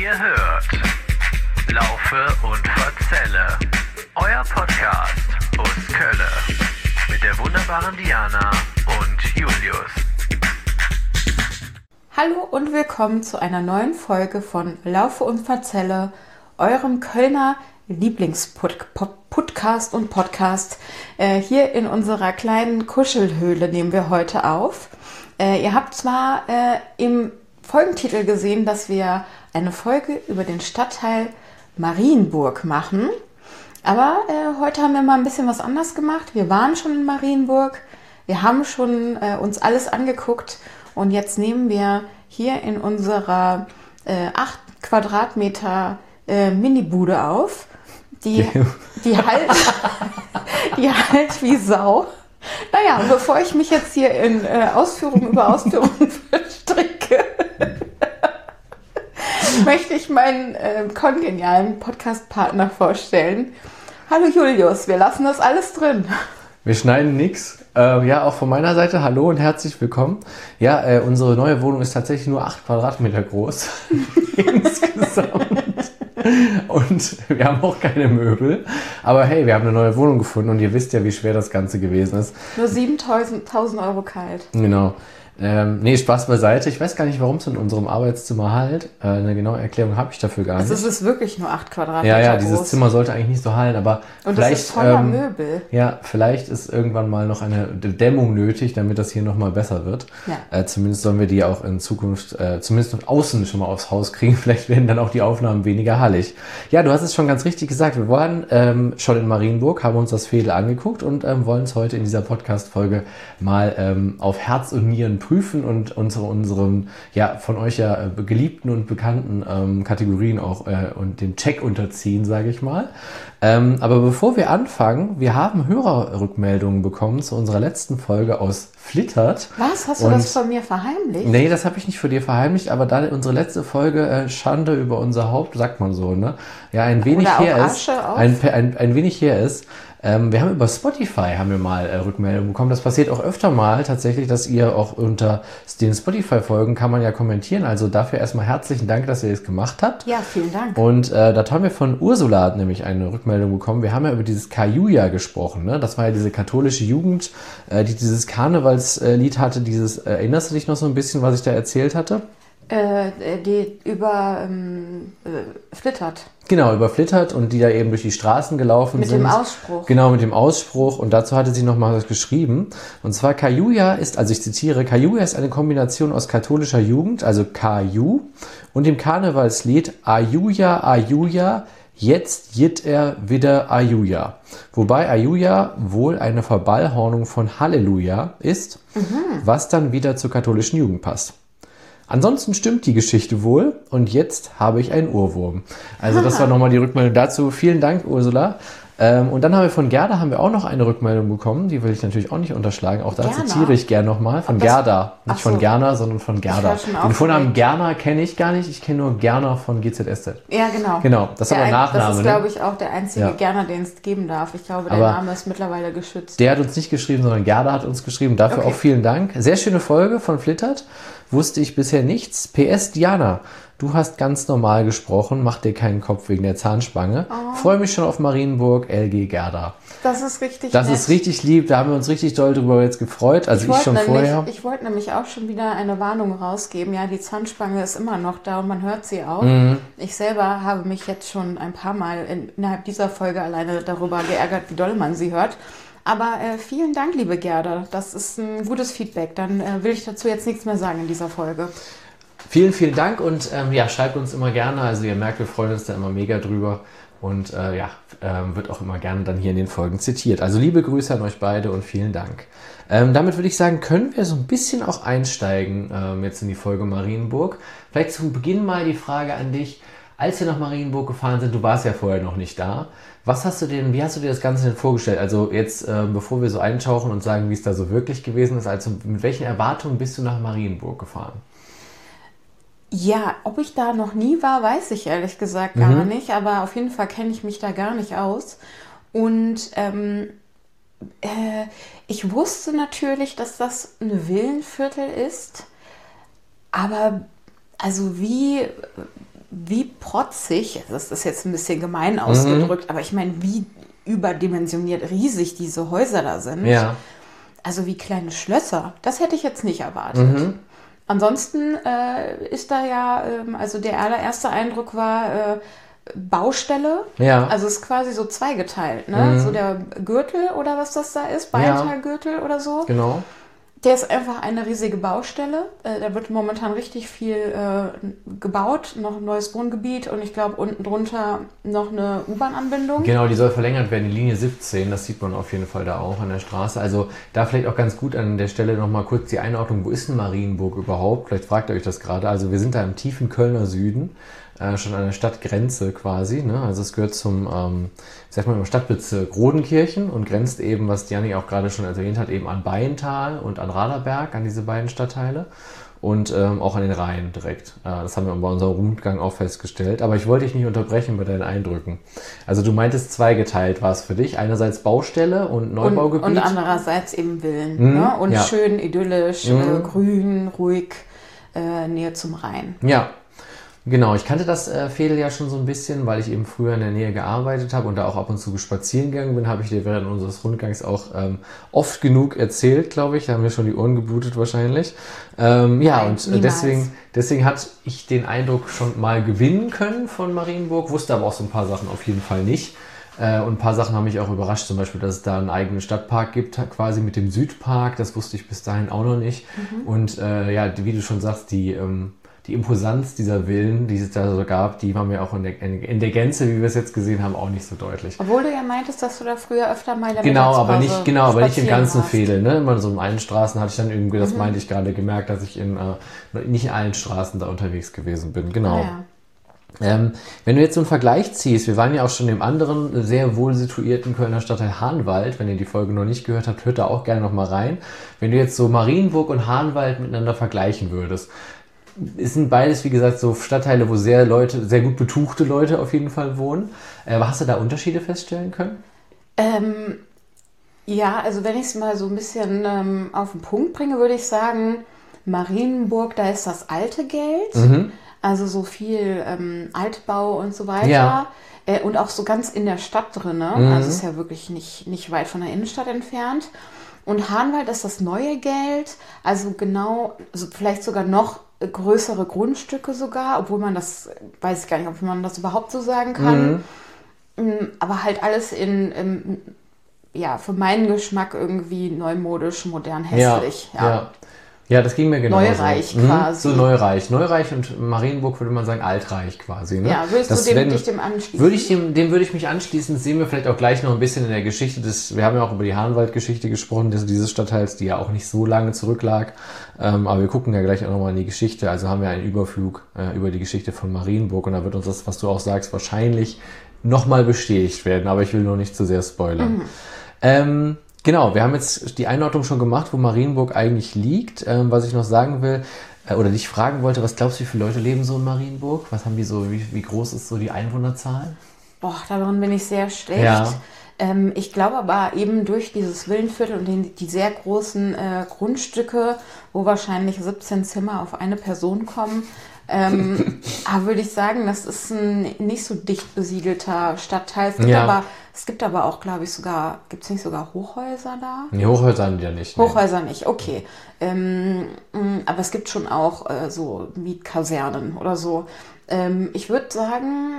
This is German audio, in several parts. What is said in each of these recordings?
Ihr hört Laufe und Verzelle, euer Podcast aus Kölle mit der wunderbaren Diana und Julius. Hallo und willkommen zu einer neuen Folge von Laufe und Verzelle, eurem Kölner Lieblingspodcast und Podcast. Hier in unserer kleinen Kuschelhöhle nehmen wir heute auf. Ihr habt zwar im Folgentitel gesehen, dass wir eine Folge über den Stadtteil Marienburg machen, aber heute haben wir mal ein bisschen was anders gemacht. Wir waren schon in Marienburg, wir haben schon uns alles angeguckt und jetzt nehmen wir hier in unserer 8 Quadratmeter Minibude auf, die halt wie Sau. Naja, und bevor ich mich jetzt hier in Ausführungen über Ausführungen verstricke, möchte ich meinen kongenialen Podcast-Partner vorstellen. Hallo Julius, wir lassen das alles drin. Wir schneiden nichts. Ja, auch von meiner Seite hallo und herzlich willkommen. Ja, unsere neue Wohnung ist tatsächlich nur 8 Quadratmeter groß insgesamt. Und wir haben auch keine Möbel. Aber hey, wir haben eine neue Wohnung gefunden und ihr wisst ja, wie schwer das Ganze gewesen ist. Nur 7.000 Euro kalt. Genau. Nee, Spaß beiseite. Ich weiß gar nicht, warum es in unserem Arbeitszimmer halt. Eine genaue Erklärung habe ich dafür gar nicht. Also es ist wirklich nur 8 Quadratmeter Ja, groß. dieses Zimmer sollte eigentlich nicht so hallen, aber und vielleicht... das ist voller Möbel. Ja, vielleicht ist irgendwann mal noch eine Dämmung nötig, damit das hier nochmal besser wird. Ja. Zumindest sollen wir die auch in Zukunft, zumindest von außen schon mal aufs Haus kriegen. Vielleicht werden dann auch die Aufnahmen weniger hallig. Ja, du hast es schon ganz richtig gesagt. Wir waren schon in Marienburg, haben uns das Veedel angeguckt und wollen es heute in dieser Podcast-Folge mal auf Herz und Nieren prüfen und unseren ja von euch ja geliebten und bekannten Kategorien auch und den Check unterziehen, sage ich mal. Aber bevor wir anfangen, wir haben Hörerrückmeldungen bekommen zu unserer letzten Folge aus Flittert. Was? Hast du das von mir verheimlicht? Nee, das habe ich nicht vor dir verheimlicht, aber da unsere letzte Folge Schande über unser Haupt, sagt man so, ne? Ja, ein wenig her ist. Ein wenig her ist. Wir haben über Spotify mal Rückmeldungen bekommen. Das passiert auch öfter mal tatsächlich, dass ihr auch unter den Spotify-Folgen kann man ja kommentieren. Also dafür erstmal herzlichen Dank, dass ihr das gemacht habt. Ja, vielen Dank. Und da haben wir von Ursula nämlich eine Rückmeldung bekommen. Wir haben ja über dieses Kajuja gesprochen. Ne? Das war ja diese katholische Jugend, die dieses Karnevalslied hatte. Erinnerst du dich noch so ein bisschen, was ich da erzählt hatte? Die über Flittert. Genau, über Flittert und die da eben durch die Straßen gelaufen sind. Mit dem Ausspruch. Genau, mit dem Ausspruch. Und dazu hatte sie nochmal was geschrieben. Und zwar Kajuja ist, also ich zitiere, Kajuja ist eine Kombination aus katholischer Jugend, also Kaju, und dem Karnevalslied Ajuja, Ajuja, jetzt jit er wieder Ajuja. Wobei Ajuja wohl eine Verballhornung von Halleluja ist, was dann wieder zur katholischen Jugend passt. Ansonsten stimmt die Geschichte wohl und jetzt habe ich einen Ohrwurm. Also das war nochmal die Rückmeldung dazu. Vielen Dank, Ursula. Und dann haben wir von Gerda auch noch eine Rückmeldung bekommen. Die will ich natürlich auch nicht unterschlagen. Auch da zitiere ich gerne nochmal. Von Gerda. Nicht von Gerner, sondern von Gerda. Den Vornamen Gerner kenne ich gar nicht. Ich kenne nur Gerner von GZSZ. Ja, genau. Genau, das ist aber Nachname. Das ist, glaube ich, auch der einzige Gerner, den es geben darf. Ich glaube, der Name ist mittlerweile geschützt. Der hat uns nicht geschrieben, sondern Gerda hat uns geschrieben. Dafür auch vielen Dank. Sehr schöne Folge von Flittert. Wusste ich bisher nichts. PS Diana, du hast ganz normal gesprochen, mach dir keinen Kopf wegen der Zahnspange. Freue mich schon auf Marienburg, LG Gerda. Das ist richtig Das ist richtig lieb, da haben wir uns richtig doll drüber jetzt gefreut. Also ich schon vorher. Ich wollte nämlich auch schon wieder eine Warnung rausgeben. Ja, die Zahnspange ist immer noch da und man hört sie auch. Ich selber habe mich jetzt schon ein paar Mal innerhalb dieser Folge alleine darüber geärgert, wie doll man sie hört. Aber vielen Dank, liebe Gerda. Das ist ein gutes Feedback. Dann will ich dazu jetzt nichts mehr sagen in dieser Folge. Vielen, vielen Dank und schreibt uns immer gerne. Also ihr merkt, wir freuen uns da immer mega drüber und wird auch immer gerne dann hier in den Folgen zitiert. Also liebe Grüße an euch beide und vielen Dank. Damit würde ich sagen, können wir so ein bisschen auch einsteigen jetzt in die Folge Marienburg. Vielleicht zum Beginn mal die Frage an dich. Als wir nach Marienburg gefahren sind, du warst ja vorher noch nicht da. Wie hast du dir das Ganze denn vorgestellt? Also jetzt, bevor wir so eintauchen und sagen, wie es da so wirklich gewesen ist, also mit welchen Erwartungen bist du nach Marienburg gefahren? Ja, ob ich da noch nie war, weiß ich ehrlich gesagt gar nicht. Aber auf jeden Fall kenne ich mich da gar nicht aus. Und ich wusste natürlich, dass das ein Villenviertel ist. Aber also wie wie protzig, das ist jetzt ein bisschen gemein ausgedrückt, aber ich meine, wie überdimensioniert riesig diese Häuser da sind. Ja. Also wie kleine Schlösser. Das hätte ich jetzt nicht erwartet. Ansonsten ist da ja, also der allererste Eindruck war Baustelle. Ja. Also es ist quasi so zweigeteilt, ne? So der Gürtel oder was das da ist, Beintalgürtel oder so. Genau. Der ist einfach eine riesige Baustelle. Da wird momentan richtig viel gebaut, noch ein neues Wohngebiet und ich glaube unten drunter noch eine U-Bahn-Anbindung. Genau, die soll verlängert werden, die Linie 17, das sieht man auf jeden Fall da auch an der Straße. Also da vielleicht auch ganz gut an der Stelle nochmal kurz die Einordnung, wo ist denn Marienburg überhaupt? Vielleicht fragt ihr euch das gerade. Also wir sind da im tiefen Kölner Süden, schon an der Stadtgrenze quasi. Ne? Also es gehört zum Stadtbezirk Rodenkirchen und grenzt eben, was Diani auch gerade schon erwähnt hat, eben an Beintal und an Raderberg, an diese beiden Stadtteile. Und auch an den Rhein direkt. Das haben wir bei unserem Rundgang auch festgestellt. Aber ich wollte dich nicht unterbrechen bei deinen Eindrücken. Also du meintest zweigeteilt war es für dich. Einerseits Baustelle und Neubaugebiet. Und andererseits eben Villen. Ne? Und schön idyllisch, grün, ruhig, Nähe zum Rhein. Ja. Genau, ich kannte das Veedel ja schon so ein bisschen, weil ich eben früher in der Nähe gearbeitet habe und da auch ab und zu spazieren gegangen bin, habe ich dir während unseres Rundgangs auch oft genug erzählt, glaube ich. Da haben mir schon die Ohren geblutet wahrscheinlich. Deswegen hatte ich den Eindruck schon mal gewinnen können von Marienburg, wusste aber auch so ein paar Sachen auf jeden Fall nicht. Und ein paar Sachen haben mich auch überrascht, zum Beispiel, dass es da einen eigenen Stadtpark gibt, quasi mit dem Südpark, das wusste ich bis dahin auch noch nicht. Und wie du schon sagst, die Imposanz dieser Villen, die es da so gab, die war mir auch in der Gänze, wie wir es jetzt gesehen haben, auch nicht so deutlich. Obwohl du ja meintest, dass du da früher öfter mal in der aber nicht im ganzen warst. Veedel. Ne? Immer so in allen Straßen hatte ich dann irgendwie, das meinte ich gerade, gemerkt, dass ich nicht in allen Straßen da unterwegs gewesen bin. Genau. Wenn du jetzt so einen Vergleich ziehst, wir waren ja auch schon im anderen sehr wohl situierten Kölner Stadtteil Hahnwald, wenn ihr die Folge noch nicht gehört habt, hört da auch gerne noch mal rein. Wenn du jetzt so Marienburg und Hahnwald miteinander vergleichen würdest, es sind beides, wie gesagt, so Stadtteile, wo sehr gut betuchte Leute auf jeden Fall wohnen. Aber hast du da Unterschiede feststellen können? Also wenn ich es mal so ein bisschen auf den Punkt bringe, würde ich sagen, Marienburg, da ist das alte Geld, also so viel Altbau und so weiter. Ja. Und auch so ganz in der Stadt drin. Also ist ja wirklich nicht weit von der Innenstadt entfernt. Und Hahnwald ist das neue Geld, also genau, also vielleicht sogar noch größere Grundstücke sogar, obwohl man das, weiß ich gar nicht, ob man das überhaupt so sagen kann. Aber halt alles für meinen Geschmack irgendwie neumodisch, modern, hässlich. Ja, das ging mir genauso. Neureich quasi. So Neureich. Neureich und Marienburg würde man sagen Altreich quasi. Ne? Ja, würdest du dich dem anschließen? Dem würde ich mich anschließen. Das sehen wir vielleicht auch gleich noch ein bisschen in der Geschichte. Wir haben ja auch über die Hahnwald-Geschichte gesprochen, dieses Stadtteils, die ja auch nicht so lange zurücklag. Aber wir gucken ja gleich auch nochmal in die Geschichte. Also haben wir einen Überflug über die Geschichte von Marienburg. Und da wird uns das, was du auch sagst, wahrscheinlich nochmal bestätigt werden. Aber ich will nur nicht zu sehr spoilern. Genau, wir haben jetzt die Einordnung schon gemacht, wo Marienburg eigentlich liegt. Was ich noch sagen will, oder dich fragen wollte, was glaubst du, wie viele Leute leben so in Marienburg? Was haben die so, wie groß ist so die Einwohnerzahl? Darin bin ich sehr schlecht. Ja. Ich glaube aber eben durch dieses Villenviertel und die sehr großen Grundstücke, wo wahrscheinlich 17 Zimmer auf eine Person kommen, würde ich sagen, das ist ein nicht so dicht besiedelter Stadtteil. Es gibt aber auch, glaube ich, gibt es nicht sogar Hochhäuser da? Nee, Hochhäuser haben die ja nicht. Hochhäuser nicht, okay. Aber es gibt schon auch so Mietkasernen oder so. Ich würde sagen,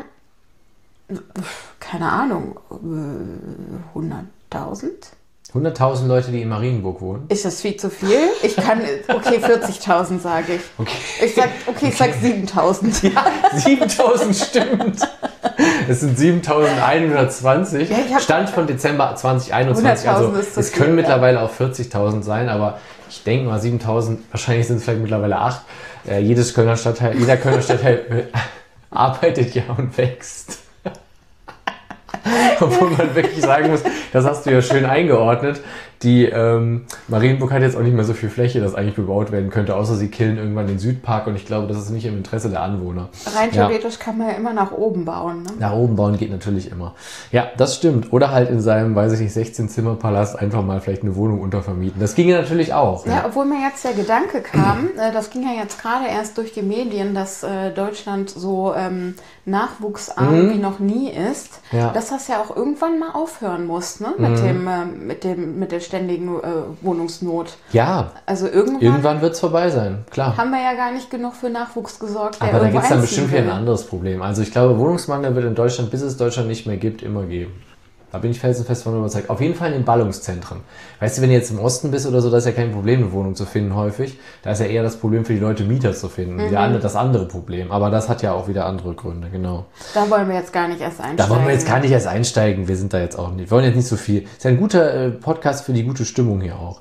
keine Ahnung, 100.000? 100.000 Leute, die in Marienburg wohnen. Ist das viel zu viel? 40.000 sage ich. Okay. Ich sag 7.000. Ja, 7.000 stimmt. Es sind 7.120. Ja, Stand von Dezember 2021. Also es können mittlerweile auch 40.000 sein, aber ich denke mal 7.000, wahrscheinlich sind es vielleicht mittlerweile 8. Jeder Kölner Stadtteil arbeitet ja und wächst. Obwohl man wirklich sagen muss, das hast du ja schön eingeordnet, Die Marienburg hat jetzt auch nicht mehr so viel Fläche, das eigentlich bebaut werden könnte, außer sie killen irgendwann den Südpark und ich glaube, das ist nicht im Interesse der Anwohner. Rein theoretisch kann man ja immer nach oben bauen. Ne? Nach oben bauen geht natürlich immer. Ja, das stimmt. Oder halt in seinem, weiß ich nicht, 16-Zimmer-Palast einfach mal vielleicht eine Wohnung untervermieten. Das ginge natürlich auch. Ja, obwohl mir jetzt der Gedanke kam, das ging ja jetzt gerade erst durch die Medien, dass Deutschland so nachwuchsarm wie noch nie ist, dass das ja auch irgendwann mal aufhören muss, ne? Mit der ständigen Wohnungsnot. Ja, also irgendwann wird es vorbei sein, klar. Haben wir ja gar nicht genug für Nachwuchs gesorgt. Aber da gibt es dann bestimmt wieder ein anderes Problem. Also ich glaube, Wohnungsmangel wird in Deutschland, bis es Deutschland nicht mehr gibt, immer geben. Da bin ich felsenfest von überzeugt. Auf jeden Fall in den Ballungszentren. Weißt du, wenn du jetzt im Osten bist oder so, da ist ja kein Problem, eine Wohnung zu finden häufig. Da ist ja eher das Problem für die Leute, Mieter zu finden. Das andere Problem. Aber das hat ja auch wieder andere Gründe, genau. Da wollen wir jetzt gar nicht erst einsteigen. Wir sind da jetzt auch nicht. Wir wollen jetzt nicht so viel. Ist ja ein guter Podcast für die gute Stimmung hier auch.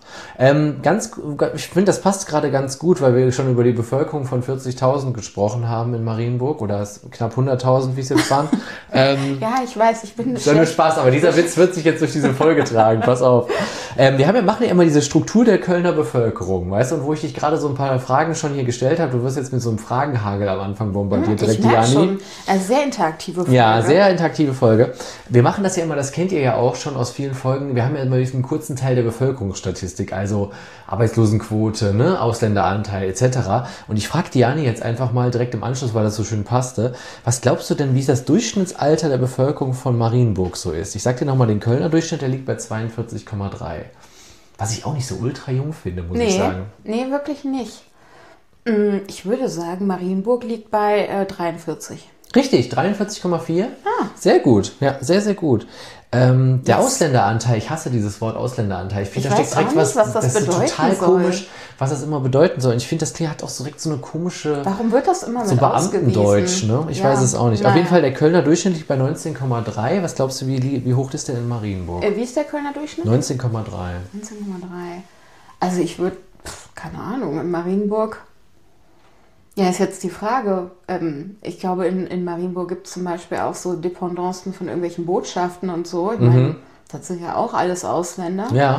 Ich finde, das passt gerade ganz gut, weil wir schon über die Bevölkerung von 40.000 gesprochen haben in Marienburg. Oder knapp 100.000, wie es jetzt waren. Ja, ich weiß, ich bin... Das ist ja nur Spaß, aber dieser Witz wird sich jetzt durch diese Folge tragen. Pass auf. Machen ja immer diese Struktur der Kölner Bevölkerung, weißt du? Und wo ich dich gerade so ein paar Fragen schon hier gestellt habe, du wirst jetzt mit so einem Fragenhagel am Anfang bombardiert, direkt, Diani. Schon. Eine sehr interaktive Folge. Ja, sehr interaktive Folge. Wir machen das ja immer, das kennt ihr ja auch schon aus vielen Folgen. Wir haben ja immer diesen kurzen Teil der Bevölkerungsstatistik, also Arbeitslosenquote, ne, Ausländeranteil etc. Und ich frage Diani jetzt einfach mal direkt im Anschluss, weil das so schön passte. Was glaubst du denn, wie das Durchschnittsalter der Bevölkerung von Marienburg so ist? Ich sag dir nochmal den Kölner Durchschnitt, der liegt bei 42,3. Was ich auch nicht so ultra jung finde, muss ich sagen. Nee, wirklich nicht. Ich würde sagen, Marienburg liegt bei 43. Richtig, 43,4. Sehr gut, ja, sehr, sehr gut. Der Ausländeranteil, ich hasse dieses Wort Ausländeranteil. Ich finde, da steckt direkt was das ist total komisch, was das immer bedeuten soll. Und ich finde, das hat auch direkt so eine komische... Warum wird das immer so Beamtendeutsch, ne? Ich weiß es auch nicht. Auf jeden Fall, der Kölner Durchschnitt liegt bei 19,3. Was glaubst du, wie hoch ist der in Marienburg? Wie ist der Kölner Durchschnitt? 19,3. 19,3. Also ich würde, keine Ahnung, in Marienburg... Ja, ist jetzt die Frage. Ich glaube, in Marienburg gibt es zum Beispiel auch so Dependancen von irgendwelchen Botschaften und so. Ich meine, das sind ja auch alles Ausländer. Ja.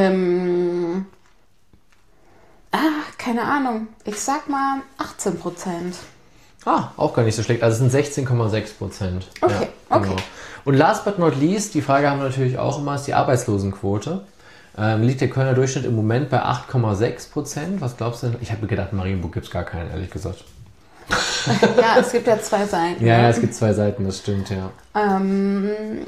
Keine Ahnung. Ich sag mal 18%. Auch gar nicht so schlecht. Also es sind 16,6%. Okay, ja, genau. Und last but not least, die Frage haben wir natürlich auch immer, ist die Arbeitslosenquote. Liegt der Kölner Durchschnitt im Moment bei 8,6%. Was glaubst du denn? Ich habe mir gedacht, in Marienburg gibt es gar keinen, ehrlich gesagt. Ja, es gibt ja 2 Seiten. Ja, es gibt 2 Seiten, das stimmt, ja. Keine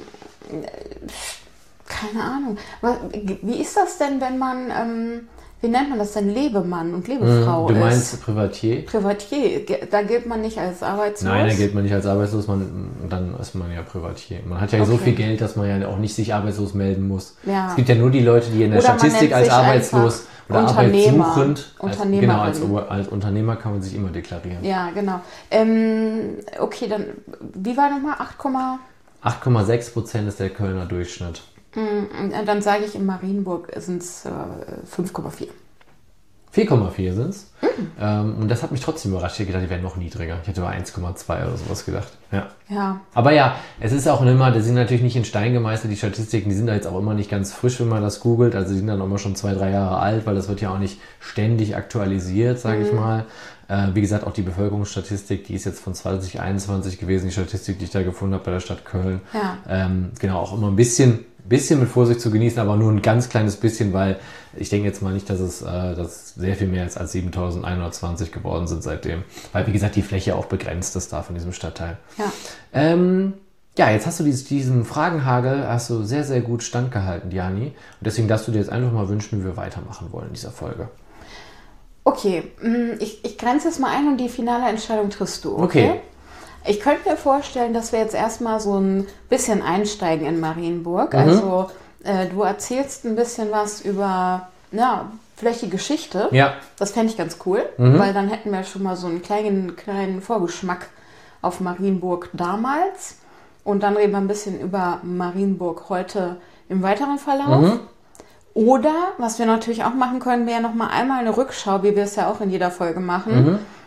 Ahnung. Wie ist das denn, wenn man... Wie nennt man das denn? Lebemann und Lebefrau Du meinst Privatier? Privatier. Da gilt man nicht als arbeitslos? Nein, da gilt man nicht als arbeitslos, dann ist man ja Privatier. Man hat ja so viel Geld, dass man ja auch nicht sich arbeitslos melden muss. Ja. Es gibt ja nur die Leute, die in der Statistik als arbeitslos oder arbeitssuchend, als Unternehmer kann man sich immer deklarieren. Ja, genau. Okay, dann, wie war nochmal? 8,6% ist der Kölner Durchschnitt. Dann sage ich, in Marienburg sind es 5,4. 4,4 sind es. Und das hat mich trotzdem überrascht. Ich hätte gedacht, die wären noch niedriger. Ich hätte über 1,2 oder sowas gedacht. Ja. Aber ja, es ist auch immer, die sind natürlich nicht in Stein gemeißelt, die Statistiken, die sind da jetzt auch immer nicht ganz frisch, wenn man das googelt. Also die sind dann auch immer schon 2-3 Jahre alt, weil das wird ja auch nicht ständig aktualisiert, sage ich mal. Wie gesagt, auch die Bevölkerungsstatistik, die ist jetzt von 2021 gewesen, die Statistik, die ich da gefunden habe bei der Stadt Köln. Ja. Genau, auch immer ein bisschen mit Vorsicht zu genießen, aber nur ein ganz kleines bisschen, weil ich denke jetzt mal nicht, dass es sehr viel mehr als 7.120 geworden sind seitdem. Weil, wie gesagt, die Fläche auch begrenzt ist da von diesem Stadtteil. Ja. Jetzt hast du diesen Fragenhagel sehr, sehr gut standgehalten, Diani. Und deswegen darfst du dir jetzt einfach mal wünschen, wie wir weitermachen wollen in dieser Folge. Okay, ich grenze es mal ein und die finale Entscheidung triffst du, okay? Ich könnte mir vorstellen, dass wir jetzt erstmal so ein bisschen einsteigen in Marienburg. Also du erzählst ein bisschen was über, vielleicht die Geschichte. Ja. Das fände ich ganz cool, weil dann hätten wir schon mal so einen kleinen Vorgeschmack auf Marienburg damals. Und dann reden wir ein bisschen über Marienburg heute im weiteren Verlauf. Oder, was wir natürlich auch machen können, wäre nochmal einmal eine Rückschau, wie wir es ja auch in jeder Folge machen.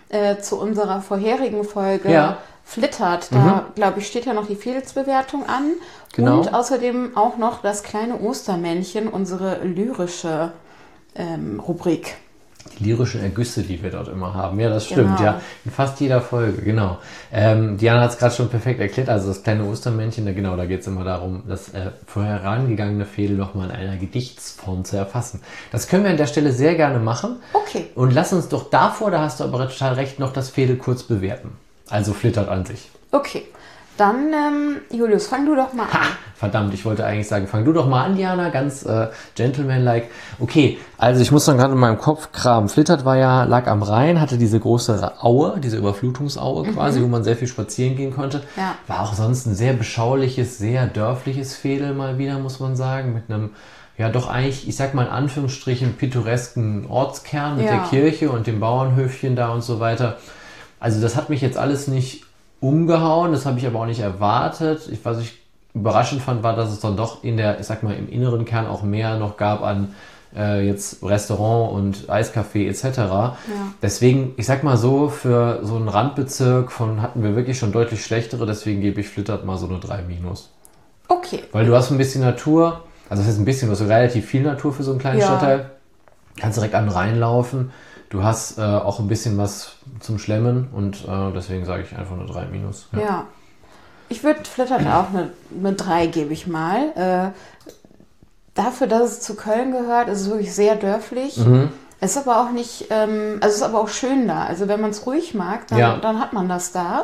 zu unserer vorherigen Folge Ja. Flittert. Da, glaube ich, steht ja noch die Fedelsbewertung an. Genau. Und außerdem auch noch das kleine Ostermännchen, unsere lyrische Rubrik. Die lyrischen Ergüsse, die wir dort immer haben. Ja, das stimmt, Genau. ja. In fast jeder Folge, genau. Diana hat es gerade schon perfekt erklärt. Also das kleine Ostermännchen, da geht es immer darum, das vorherangegangene Fädel nochmal in einer Gedichtsform zu erfassen. Das können wir an der Stelle sehr gerne machen. Okay. Und lass uns doch davor, da hast du aber total recht, noch das Fädel kurz bewerten. Also Flittert an sich. Okay. Dann, Julius, fang du doch mal an. Verdammt, ich wollte eigentlich sagen, fang du doch mal an, Diana, ganz gentlemanlike. Okay, also ich muss dann gerade in meinem Kopf kramen. Flittert lag am Rhein, hatte diese große Aue, diese Überflutungsaue quasi, wo man sehr viel spazieren gehen konnte. Ja. War auch sonst ein sehr beschauliches, sehr dörfliches Fädel mal wieder, muss man sagen, mit einem, ja doch eigentlich, ich sag mal in Anführungsstrichen, pittoresken Ortskern mit der Kirche und dem Bauernhöfchen da und so weiter. Also das hat mich jetzt alles nicht umgehauen, das habe ich aber auch nicht erwartet. Was ich überraschend fand, war, dass es dann doch im inneren Kern auch mehr noch gab an jetzt Restaurant und Eiscafé etc. Ja. Deswegen, ich sag mal so, für so einen Randbezirk hatten wir wirklich schon deutlich schlechtere, deswegen gebe ich Flittert mal so eine 3-. Okay. Weil du hast ein bisschen Natur, also das ist ein bisschen, du hast relativ viel Natur für so einen kleinen Stadtteil. Kannst direkt an den Rhein laufen. Du hast auch ein bisschen was zum und deswegen sage ich einfach eine 3-. Ja. Ich würde Flittert auch eine 3 gebe ich mal. Dafür, dass es zu Köln gehört, ist es wirklich sehr dörflich. Es ist aber auch nicht, es ist aber auch schön da. Also wenn man es ruhig mag, dann hat man das da.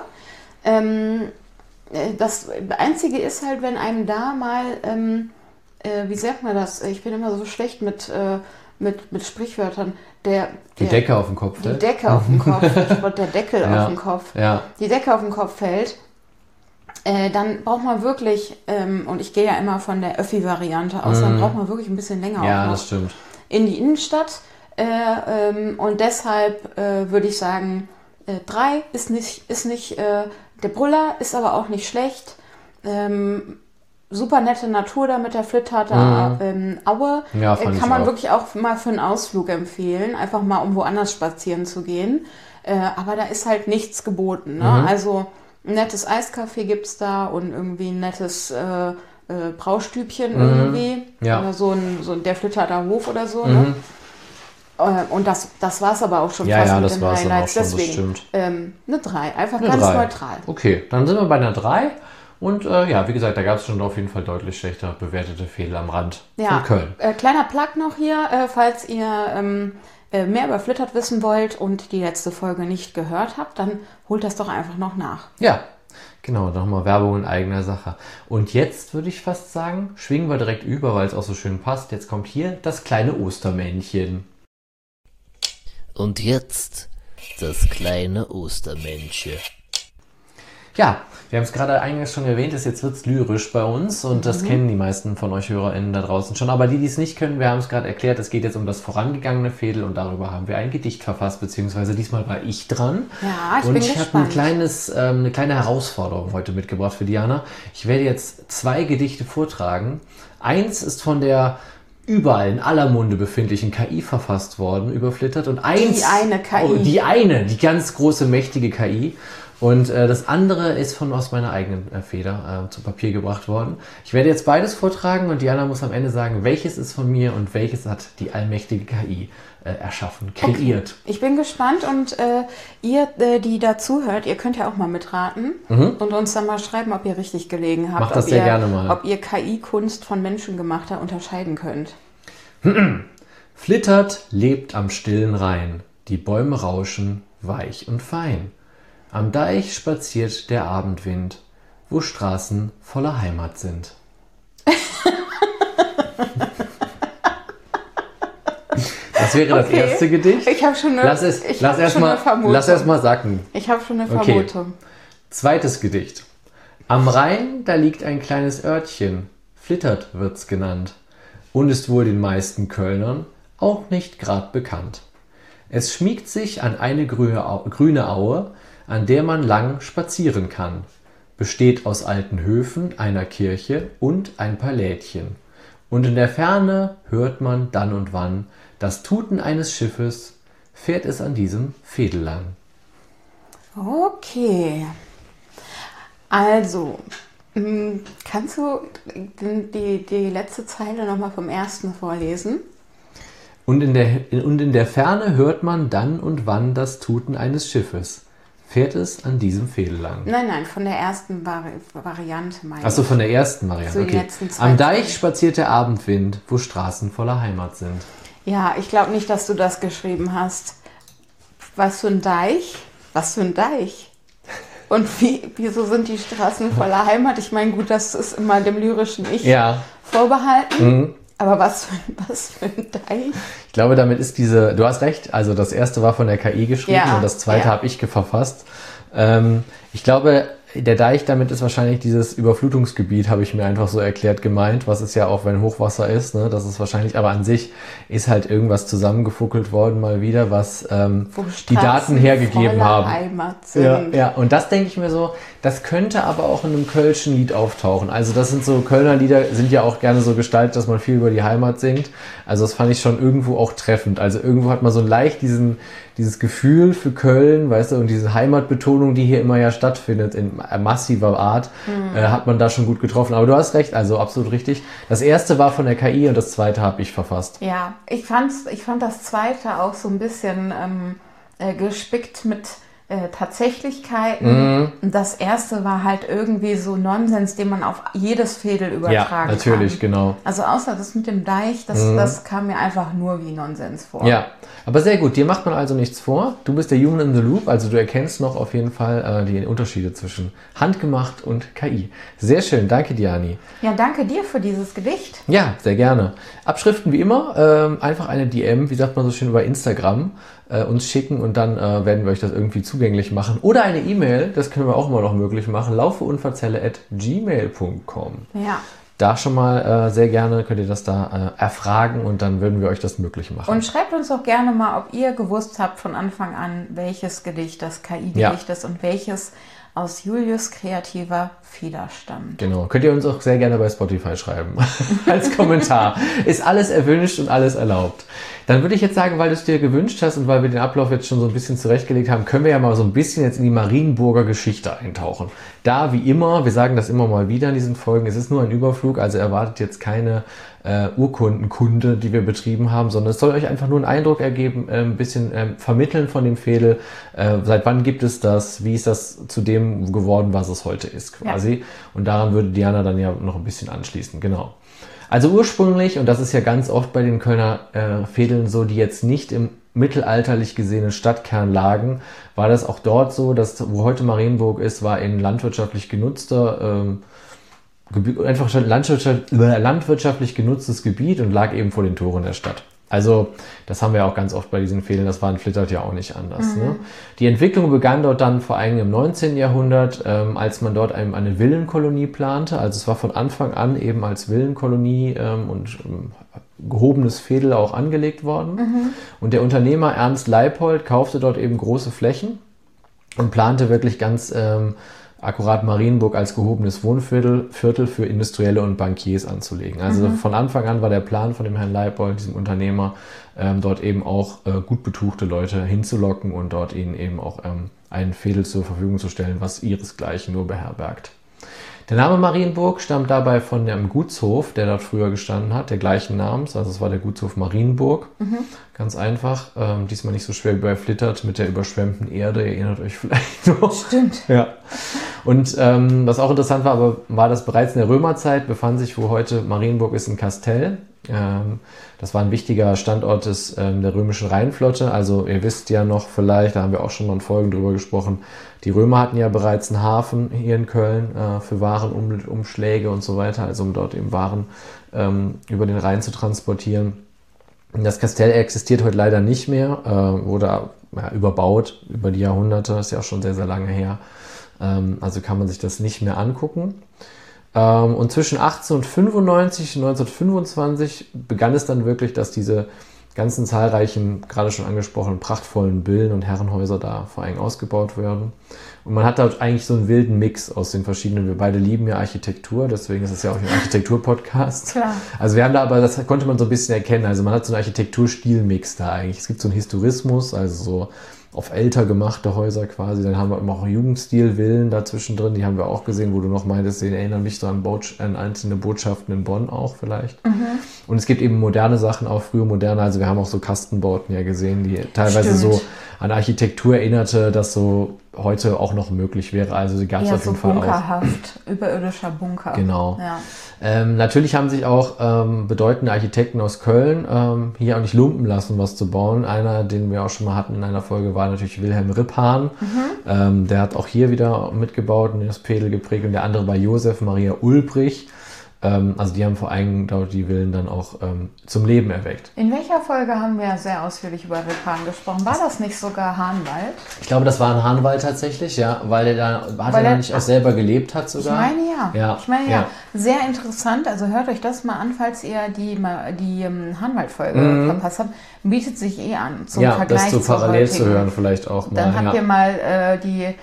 Das Einzige ist halt, wenn einem da mal, wie sagt man das? Ich bin immer so schlecht mit Sprichwörtern. Die Decke auf den Kopf fällt. Die Decke auf den Kopf. Ich wollte der Deckel auf den Kopf. Ja. Die Decke auf den Kopf fällt. Dann braucht man wirklich, und ich gehe ja immer von der Öffi-Variante aus, dann braucht man wirklich ein bisschen länger Ja, auch noch das stimmt. in die Innenstadt. Und deshalb würde ich sagen, 3 ist nicht der Brüller, ist aber auch nicht schlecht. Super nette Natur da mit der Flitterter Aue. Ja, kann man wirklich auch mal für einen Ausflug empfehlen, einfach mal um woanders spazieren zu gehen. Aber da ist halt nichts geboten. Ne? Also ein nettes Eiscafé gibt es da und irgendwie ein nettes Braustübchen irgendwie. Ja. Oder so der Flitterter Hof oder so. Ne? Und das war es aber auch schon fast mit das den war's dann Highlights. auch schon, das Deswegen stimmt. Eine 3, einfach Eine ganz 3. neutral. Okay, dann sind wir bei einer 3. Und wie gesagt, da gab es schon auf jeden Fall deutlich schlechter bewertete Fädel am Rand von Köln. Kleiner Plug noch hier, falls ihr mehr über Flittert wissen wollt und die letzte Folge nicht gehört habt, dann holt das doch einfach noch nach. Ja, genau, nochmal Werbung in eigener Sache. Und jetzt würde ich fast sagen, schwingen wir direkt über, weil es auch so schön passt. Jetzt kommt hier das kleine Ostermännchen. Und jetzt das kleine Ostermännchen. Ja, wir haben es gerade eingangs schon erwähnt, jetzt wird es lyrisch bei uns und das kennen die meisten von euch HörerInnen da draußen schon. Aber die es nicht können, wir haben es gerade erklärt, es geht jetzt um das vorangegangene Fädel und darüber haben wir ein Gedicht verfasst, beziehungsweise diesmal war ich dran. Ja, ich und bin ich gespannt. habe eine kleine Herausforderung heute mitgebracht für Diana. Ich werde jetzt 2 Gedichte vortragen. Eins ist von der überall in aller Munde befindlichen KI verfasst worden, überflittert. Und eins, Die eine KI. Die ganz große, mächtige KI. Und das andere ist aus meiner eigenen Feder zu Papier gebracht worden. Ich werde jetzt beides vortragen und Diana muss am Ende sagen, welches ist von mir und welches hat die allmächtige KI erschaffen, kreiert. Okay. Ich bin gespannt und ihr, die da zuhört, ihr könnt ja auch mal mitraten und uns dann mal schreiben, ob ihr richtig gelegen habt. Macht das sehr gerne mal. Ob ihr KI-Kunst von menschengemachter unterscheiden könnt. Flittert lebt am stillen Rhein, die Bäume rauschen, weich und fein. Am Deich spaziert der Abendwind, wo Straßen voller Heimat sind. Das wäre das erste Gedicht. Ich habe schon eine Vermutung. Lass erst mal sacken. Ich habe schon eine Okay. Vermutung. Zweites Gedicht. Am Rhein, da liegt ein kleines Örtchen, Flittert wird's genannt, und ist wohl den meisten Kölnern auch nicht grad bekannt. Es schmiegt sich an eine grüne Aue, an der man lang spazieren kann, besteht aus alten Höfen, einer Kirche und ein paar Lädchen. Und in der Ferne hört man dann und wann das Tuten eines Schiffes, fährt es an diesem Fädel lang. Okay. Also, kannst du die letzte Zeile nochmal vom ersten vorlesen? Und in der Ferne hört man dann und wann das Tuten eines Schiffes. Fährt es an diesem Fädel lang? Nein, von der ersten Variante meine ich. Achso, von der ersten Variante, So die okay. letzten zwei Am Deich Zeilen. spaziert der Abendwind, wo Straßen voller Heimat sind. Ja, ich glaube nicht, dass du das geschrieben hast. Was für ein Deich? Was für ein Deich? Und wieso sind die Straßen voller Heimat? Ich meine, gut, das ist immer dem lyrischen Ich vorbehalten. Aber was für ein Deich? Ich glaube, damit ist du hast recht, also das erste war von der KI geschrieben und das zweite habe ich verfasst. Ich glaube, der Deich, damit ist wahrscheinlich dieses Überflutungsgebiet, habe ich mir einfach so erklärt, gemeint, was es ja auch, wenn Hochwasser ist, ne, das ist wahrscheinlich, aber an sich ist halt irgendwas zusammengefuckelt worden mal wieder, was die Daten hergegeben haben. Heimat sind. Ja, und das denke ich mir so, das könnte aber auch in einem Kölschen Lied auftauchen. Also das sind so, Kölner Lieder sind ja auch gerne so gestaltet, dass man viel über die Heimat singt. Also das fand ich schon irgendwo auch treffend. Also irgendwo hat man so leicht dieses Gefühl für Köln, weißt du, und diese Heimatbetonung, die hier immer ja stattfindet in massiver Art, hat man da schon gut getroffen. Aber du hast recht, also absolut richtig. Das erste war von der KI und das zweite habe ich verfasst. Ja, ich fand das zweite auch so ein bisschen gespickt mit Tatsächlichkeiten. Und das erste war halt irgendwie so Nonsens, den man auf jedes Fädel übertragen kann. Ja, natürlich, genau. Also außer das mit dem Deich, das kam mir einfach nur wie Nonsens vor. Ja, aber sehr gut. Dir macht man also nichts vor. Du bist der Human in the Loop, also du erkennst noch auf jeden Fall die Unterschiede zwischen handgemacht und KI. Sehr schön, danke Diani. Ja, danke dir für dieses Gedicht. Ja, sehr gerne. Abschriften wie immer, einfach eine DM, wie sagt man so schön, über Instagram uns schicken und dann werden wir euch das irgendwie zugänglich machen. Oder eine E-Mail, das können wir auch immer noch möglich machen, laufeunverzelle@gmail.com. Ja. Da schon mal sehr gerne könnt ihr das da erfragen und dann würden wir euch das möglich machen. Und schreibt uns auch gerne mal, ob ihr gewusst habt von Anfang an, welches Gedicht das KI-Gedicht ist und welches aus Julius' kreativer Feder stammt. Genau, könnt ihr uns auch sehr gerne bei Spotify schreiben, als Kommentar. Ist alles erwünscht und alles erlaubt. Dann würde ich jetzt sagen, weil du es dir gewünscht hast und weil wir den Ablauf jetzt schon so ein bisschen zurechtgelegt haben, können wir ja mal so ein bisschen jetzt in die Marienburger Geschichte eintauchen. Da, wie immer, wir sagen das immer mal wieder in diesen Folgen, es ist nur ein Überflug, also erwartet jetzt keine Urkundenkunde, die wir betrieben haben, sondern es soll euch einfach nur einen Eindruck ergeben, ein bisschen vermitteln von dem Fädel. Seit wann gibt es das? Wie ist das zu dem geworden, was es heute ist quasi? Ja. Und daran würde Diana dann ja noch ein bisschen anschließen, genau. Also ursprünglich, und das ist ja ganz oft bei den Kölner Fädeln so, die jetzt nicht im mittelalterlich gesehenen Stadtkern lagen, war das auch dort so, dass wo heute Marienburg ist, war in landwirtschaftlich genutzter einfach landwirtschaftlich genutztes Gebiet und lag eben vor den Toren der Stadt. Also das haben wir auch ganz oft bei diesen Fädeln, das war in Flittert ja auch nicht anders. Ne? Die Entwicklung begann dort dann vor allem im 19. Jahrhundert, als man dort eine Villenkolonie plante. Also es war von Anfang an eben als Villenkolonie und gehobenes Fädel auch angelegt worden. Und der Unternehmer Ernst Leipold kaufte dort eben große Flächen und plante wirklich ganz akkurat Marienburg als gehobenes Wohnviertel für Industrielle und Bankiers anzulegen. Also von Anfang an war der Plan von dem Herrn Leipold, diesem Unternehmer, dort eben auch gut betuchte Leute hinzulocken und dort ihnen eben auch ein Fädel zur Verfügung zu stellen, was ihresgleichen nur beherbergt. Der Name Marienburg stammt dabei von dem Gutshof, der dort früher gestanden hat, der gleichen Namens. Also es war der Gutshof Marienburg. Ganz einfach. Diesmal nicht so schwer überflittert mit der überschwemmten Erde. Ihr erinnert euch vielleicht noch. Stimmt. Ja. Und was auch interessant war, war das bereits in der Römerzeit, befand sich, wo heute Marienburg ist, in Kastel. Das war ein wichtiger Standort der römischen Rheinflotte. Also ihr wisst ja noch vielleicht, da haben wir auch schon mal in Folgen drüber gesprochen, die Römer hatten ja bereits einen Hafen hier in Köln für Warenumschläge und so weiter, also um dort eben Waren über den Rhein zu transportieren. Das Kastell existiert heute leider nicht mehr, wurde überbaut über die Jahrhunderte, ist ja auch schon sehr, sehr lange her. Also kann man sich das nicht mehr angucken. Und zwischen 1895 und 1925 begann es dann wirklich, dass diese ganzen zahlreichen, gerade schon angesprochenen, prachtvollen Villen und Herrenhäuser da vor allem ausgebaut werden. Und man hat dort eigentlich so einen wilden Mix aus den verschiedenen, wir beide lieben ja Architektur, deswegen ist es ja auch ein Architektur-Podcast. Klar. Also wir haben da aber, das konnte man so ein bisschen erkennen, also man hat so einen Architekturstil-Mix da eigentlich. Es gibt so einen Historismus, also so auf älter gemachte Häuser quasi. Dann haben wir immer auch Jugendstil-Villen dazwischen drin, die haben wir auch gesehen, wo du noch meintest, die erinnern mich so an einzelne Botschaften in Bonn auch vielleicht. Und es gibt eben moderne Sachen, auch frühe moderne, also wir haben auch so Kastenbauten ja gesehen, die teilweise so an Architektur erinnerte, das so heute auch noch möglich wäre. Also die gab es auf jeden Fall auch. Bunkerhaft, überirdischer Bunker. Genau. Ja. Natürlich haben sich auch bedeutende Architekten aus Köln hier auch nicht lumpen lassen, was zu bauen. Einer, den wir auch schon mal hatten in einer Folge, war natürlich Wilhelm Rippahn. Der hat auch hier wieder mitgebaut und das Pedel geprägt. Und der andere war Josef Maria Ulbrich. Also die haben vor allem dort die Villen dann auch zum Leben erweckt. In welcher Folge haben wir sehr ausführlich über Rippahn gesprochen? War das nicht sogar Hahnwald? Ich glaube, das war ein Hahnwald tatsächlich, ja, weil er da nicht auch selber gelebt hat sogar. Ich meine ja. Sehr interessant, also hört euch das mal an, falls ihr die Hahnwald-Folge verpasst habt. Bietet sich an zum Vergleich das so parallel zu hören vielleicht auch mal. Dann habt ihr mal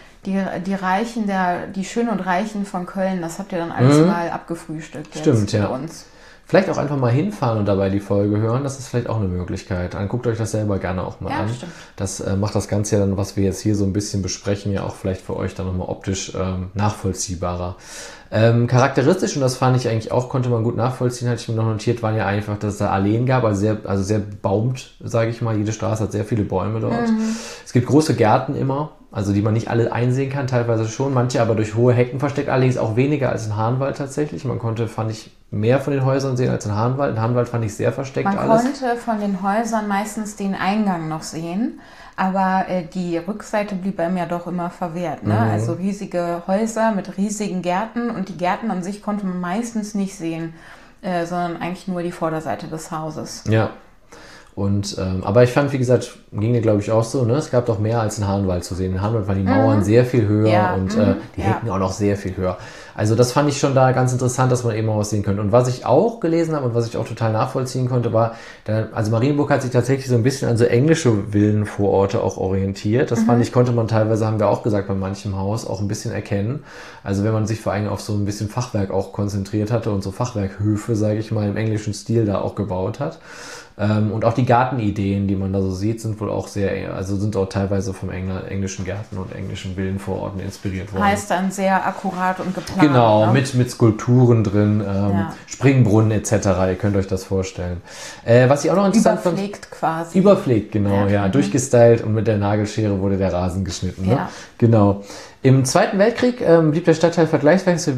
die Reichen, die Schönen und Reichen von Köln, das habt ihr dann alles mal abgefrühstückt. Stimmt, ja. Uns. Vielleicht auch einfach mal hinfahren und dabei die Folge hören, das ist vielleicht auch eine Möglichkeit. Dann guckt euch das selber gerne auch mal an. Stimmt. Das macht das Ganze ja dann, was wir jetzt hier so ein bisschen besprechen, ja auch vielleicht für euch dann nochmal optisch nachvollziehbarer. Charakteristisch, und das fand ich eigentlich auch, konnte man gut nachvollziehen, hatte ich mir noch notiert, waren ja einfach, dass es da Alleen gab, also sehr baumt, sage ich mal. Jede Straße hat sehr viele Bäume dort. Es gibt große Gärten immer, also die man nicht alle einsehen kann, teilweise schon, manche aber durch hohe Hecken versteckt, allerdings auch weniger als in Hahnwald tatsächlich. Man konnte, fand ich, mehr von den Häusern sehen als in Hahnwald. In Hahnwald fand ich sehr versteckt alles. Man konnte von den Häusern meistens den Eingang noch sehen, aber die Rückseite blieb einem ja doch immer verwehrt. Ne? Also riesige Häuser mit riesigen Gärten, und die Gärten an sich konnte man meistens nicht sehen, sondern eigentlich nur die Vorderseite des Hauses. Ja. Und, aber ich fand, wie gesagt, ging dir glaube ich auch so, ne? Es gab doch mehr als in Hahnwald zu sehen. In Hahnwald waren die Mauern sehr viel höher und die Hecken auch noch sehr viel höher. Also das fand ich schon da ganz interessant, dass man eben auch was sehen könnte. Und was ich auch gelesen habe und was ich auch total nachvollziehen konnte, war, also Marienburg hat sich tatsächlich so ein bisschen an so englische Villenvororte auch orientiert. Das fand ich, konnte man teilweise, haben wir auch gesagt, bei manchem Haus auch ein bisschen erkennen. Also wenn man sich vor allem auf so ein bisschen Fachwerk auch konzentriert hatte und so Fachwerkhöfe, sage ich mal, im englischen Stil da auch gebaut hat. Und auch die Gartenideen, die man da so sieht, sind wohl auch sind auch teilweise vom englischen Gärten und englischen Villenvororten inspiriert worden. Heißt dann sehr akkurat und geplant. Genau, ne? mit Skulpturen drin, Springbrunnen etc. Ihr könnt euch das vorstellen. Was ich auch noch interessant fand. Überpflegt quasi. Überpflegt, genau, durchgestylt, und mit der Nagelschere wurde der Rasen geschnitten. Ne? Ja. Genau. Im Zweiten Weltkrieg blieb der Stadtteil vergleichsweise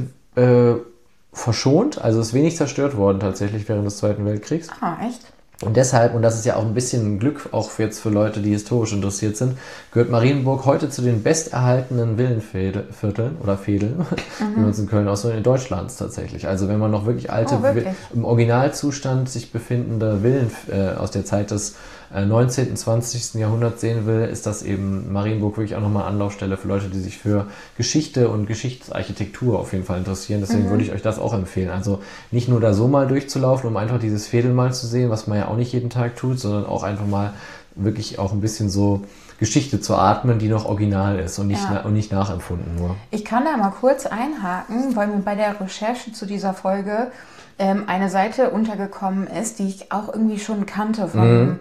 verschont, also ist wenig zerstört worden tatsächlich während des Zweiten Weltkriegs. Ah, echt? Und deshalb, und das ist ja auch ein bisschen Glück auch jetzt für Leute, die historisch interessiert sind, gehört Marienburg heute zu den besterhaltenen Villenvierteln oder Vedeln, wie man es in Köln ausspricht, in Deutschlands tatsächlich. Also wenn man noch wirklich alte, im Originalzustand sich befindende Villen aus der Zeit des 19. und 20. Jahrhunderts sehen will, ist das eben Marienburg wirklich auch nochmal Anlaufstelle für Leute, die sich für Geschichte und Geschichtsarchitektur auf jeden Fall interessieren. Deswegen würde ich euch das auch empfehlen. Also nicht nur da so mal durchzulaufen, um einfach dieses Veedel mal zu sehen, was man ja auch nicht jeden Tag tut, sondern auch einfach mal wirklich auch ein bisschen so Geschichte zu atmen, die noch original ist und nicht nachempfunden nur. Ich kann da mal kurz einhaken, weil mir bei der Recherche zu dieser Folge eine Seite untergekommen ist, die ich auch irgendwie schon kannte von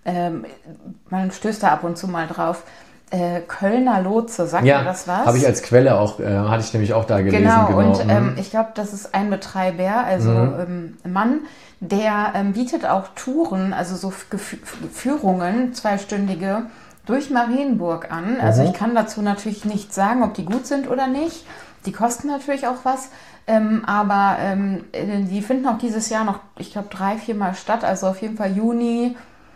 man stößt da ab und zu mal drauf. Kölner Lotse, sagt ihr das was? Habe ich als Quelle auch, hatte ich nämlich auch da gelesen. Genau. Und ich glaube, das ist ein Betreiber, also Mann, der bietet auch Touren, also so Führungen, 2-stündige, durch Marienburg an. Also ich kann dazu natürlich nicht sagen, ob die gut sind oder nicht. Die kosten natürlich auch was. Aber die finden auch dieses Jahr noch, ich glaube, 3-4 Mal statt. Also auf jeden Fall Juli,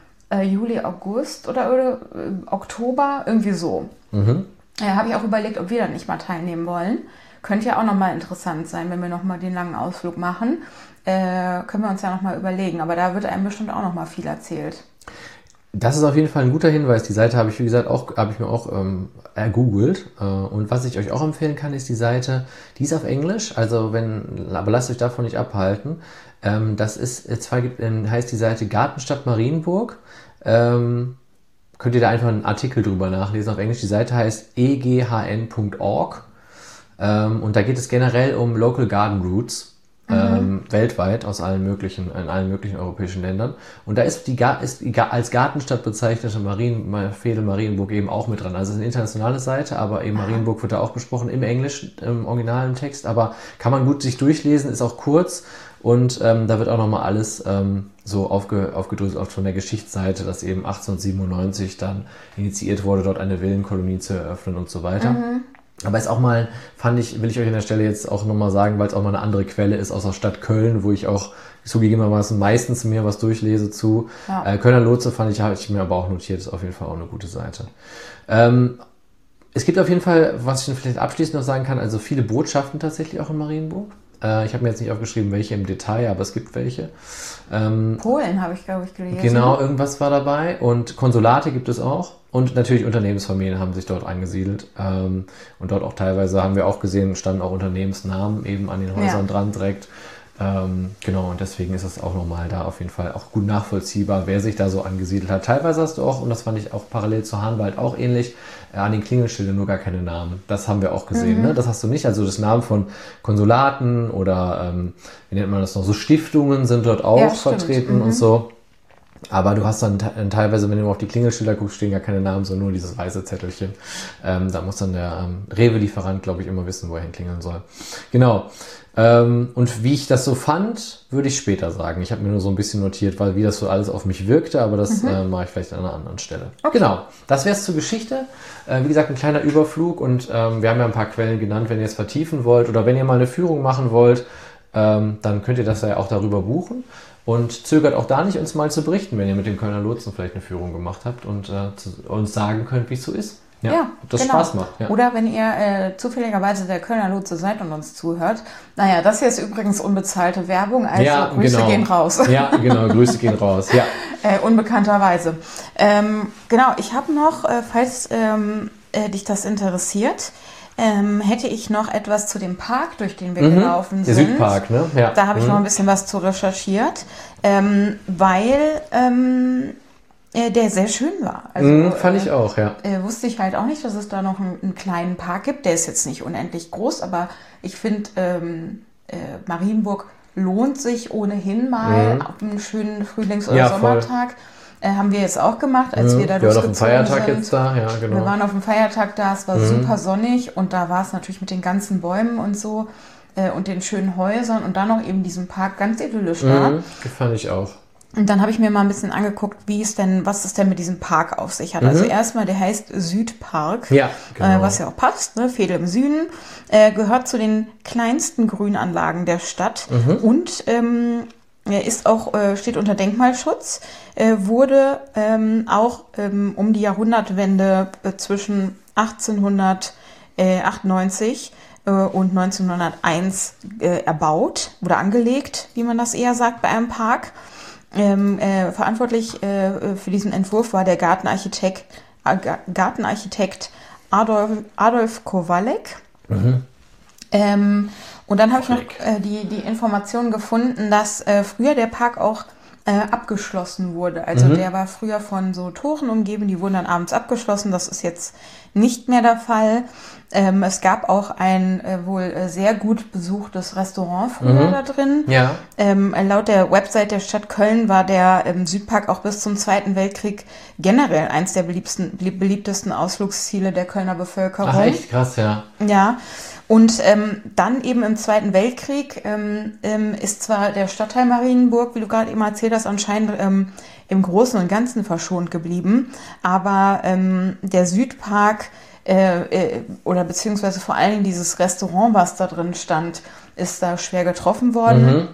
August oder Oktober, irgendwie so. Habe ich auch überlegt, ob wir da nicht mal teilnehmen wollen. Könnte ja auch nochmal interessant sein, wenn wir nochmal den langen Ausflug machen. Können wir uns ja nochmal überlegen. Aber da wird einem bestimmt auch nochmal viel erzählt. Das ist auf jeden Fall ein guter Hinweis. Die Seite habe ich, wie gesagt, habe ich mir auch ergoogelt. Und was ich euch auch empfehlen kann, ist die Seite, die ist auf Englisch. Also aber lasst euch davon nicht abhalten. Das ist, heißt die Seite Gartenstadt Marienburg. Könnt ihr da einfach einen Artikel drüber nachlesen auf Englisch. Die Seite heißt eghn.org. Und da geht es generell um Local Garden Routes. weltweit in allen möglichen europäischen Ländern. Und da ist als Gartenstadt bezeichnete Veedel Marienburg eben auch mit dran. Also es ist eine internationale Seite, aber eben Marienburg wird da auch besprochen im Englischen, im originalen Text. Aber kann man gut sich durchlesen, ist auch kurz. Und da wird auch nochmal alles so aufgedröselt, auch von der Geschichtsseite, dass eben 1897 dann initiiert wurde, dort eine Villenkolonie zu eröffnen und so weiter. Aber ist auch mal, will ich euch an der Stelle jetzt auch nochmal sagen, weil es auch mal eine andere Quelle ist aus der Stadt Köln, wo ich auch zugegebenermaßen meistens mir was durchlese zu. Ja. Kölner Lotse habe ich mir aber auch notiert, ist auf jeden Fall auch eine gute Seite. Es gibt auf jeden Fall, was ich vielleicht abschließend noch sagen kann, also viele Botschaften tatsächlich auch in Marienburg. Ich habe mir jetzt nicht aufgeschrieben, welche im Detail, aber es gibt welche. Polen habe ich, glaube ich, gelesen. Genau, irgendwas war dabei. Und Konsulate gibt es auch. Und natürlich Unternehmensfamilien haben sich dort angesiedelt. Und dort auch teilweise, haben wir auch gesehen, standen auch Unternehmensnamen eben an den Häusern dran direkt. Genau, und deswegen ist es auch nochmal da auf jeden Fall auch gut nachvollziehbar, wer sich da so angesiedelt hat. Teilweise hast du auch, und das fand ich auch parallel zu Hahnwald auch ähnlich, an den Klingelschildern nur gar keine Namen. Das haben wir auch gesehen, ne? Das hast du nicht. Also das Namen von Konsulaten oder, wie nennt man das noch, so Stiftungen sind dort auch vertreten und so. Aber du hast dann teilweise, wenn du auf die Klingelschilder guckst, stehen gar keine Namen, sondern nur dieses weiße Zettelchen. Da muss dann der Rewe-Lieferant, glaube ich, immer wissen, wo er hinklingeln soll. Genau. Und wie ich das so fand, würde ich später sagen. Ich habe mir nur so ein bisschen notiert, weil wie das so alles auf mich wirkte, aber das mache ich vielleicht an einer anderen Stelle. Okay. Genau, das wäre es zur Geschichte. Wie gesagt, ein kleiner Überflug und wir haben ja ein paar Quellen genannt, wenn ihr es vertiefen wollt oder wenn ihr mal eine Führung machen wollt, dann könnt ihr das ja auch darüber buchen. Und zögert auch da nicht, uns mal zu berichten, wenn ihr mit dem Kölner Lotsen vielleicht eine Führung gemacht habt und uns sagen könnt, wie es so ist. Ja, ob das Spaß macht. Ja. Oder wenn ihr zufälligerweise der Kölner Lotse seid und uns zuhört. Naja, das hier ist übrigens unbezahlte Werbung, also Grüße gehen raus. Ja, genau, Grüße gehen raus. Ja. Unbekannterweise. Genau, ich habe noch, falls dich das interessiert, hätte ich noch etwas zu dem Park, durch den wir gelaufen sind. Der Südpark, ne? Ja. Da habe ich noch ein bisschen was zu recherchiert, weil der sehr schön war. Also, fand ich auch, ja. Wusste ich halt auch nicht, dass es da noch einen kleinen Park gibt. Der ist jetzt nicht unendlich groß, aber ich finde, Marienburg lohnt sich ohnehin mal auf einen schönen Frühlings- oder Sommertag. Haben wir jetzt auch gemacht, als wir da losgezogen sind. Wir waren auf dem Feiertag jetzt da, ja, genau. Wir waren auf dem Feiertag da, es war super sonnig und da war es natürlich mit den ganzen Bäumen und so und den schönen Häusern und dann noch eben diesem Park ganz idyllisch da. Das fand ich auch. Und dann habe ich mir mal ein bisschen angeguckt, was es denn mit diesem Park auf sich hat. Also erstmal, der heißt Südpark, genau. Was ja auch passt, ne? Veedel im Süden, gehört zu den kleinsten Grünanlagen der Stadt und ist auch, steht unter Denkmalschutz, wurde auch um die Jahrhundertwende zwischen 1898 und 1901 erbaut oder angelegt, wie man das eher sagt bei einem Park. Verantwortlich für diesen Entwurf war der Gartenarchitekt Adolf Kowalek. Und dann habe ich noch die Information gefunden, dass früher der Park auch abgeschlossen wurde. Also der war früher von so Toren umgeben, die wurden dann abends abgeschlossen. Das ist jetzt nicht mehr der Fall. Es gab auch ein wohl sehr gut besuchten Restaurant früher da drin. Ja. Laut der Website der Stadt Köln war der Südpark auch bis zum Zweiten Weltkrieg generell eins der beliebtesten Ausflugsziele der Kölner Bevölkerung. Ach, echt krass, ja. Ja. Und dann eben im Zweiten Weltkrieg ist zwar der Stadtteil Marienburg, wie du gerade eben erzählt hast, anscheinend im Großen und Ganzen verschont geblieben, aber der Südpark oder beziehungsweise vor allen Dingen dieses Restaurant, was da drin stand, ist da schwer getroffen worden.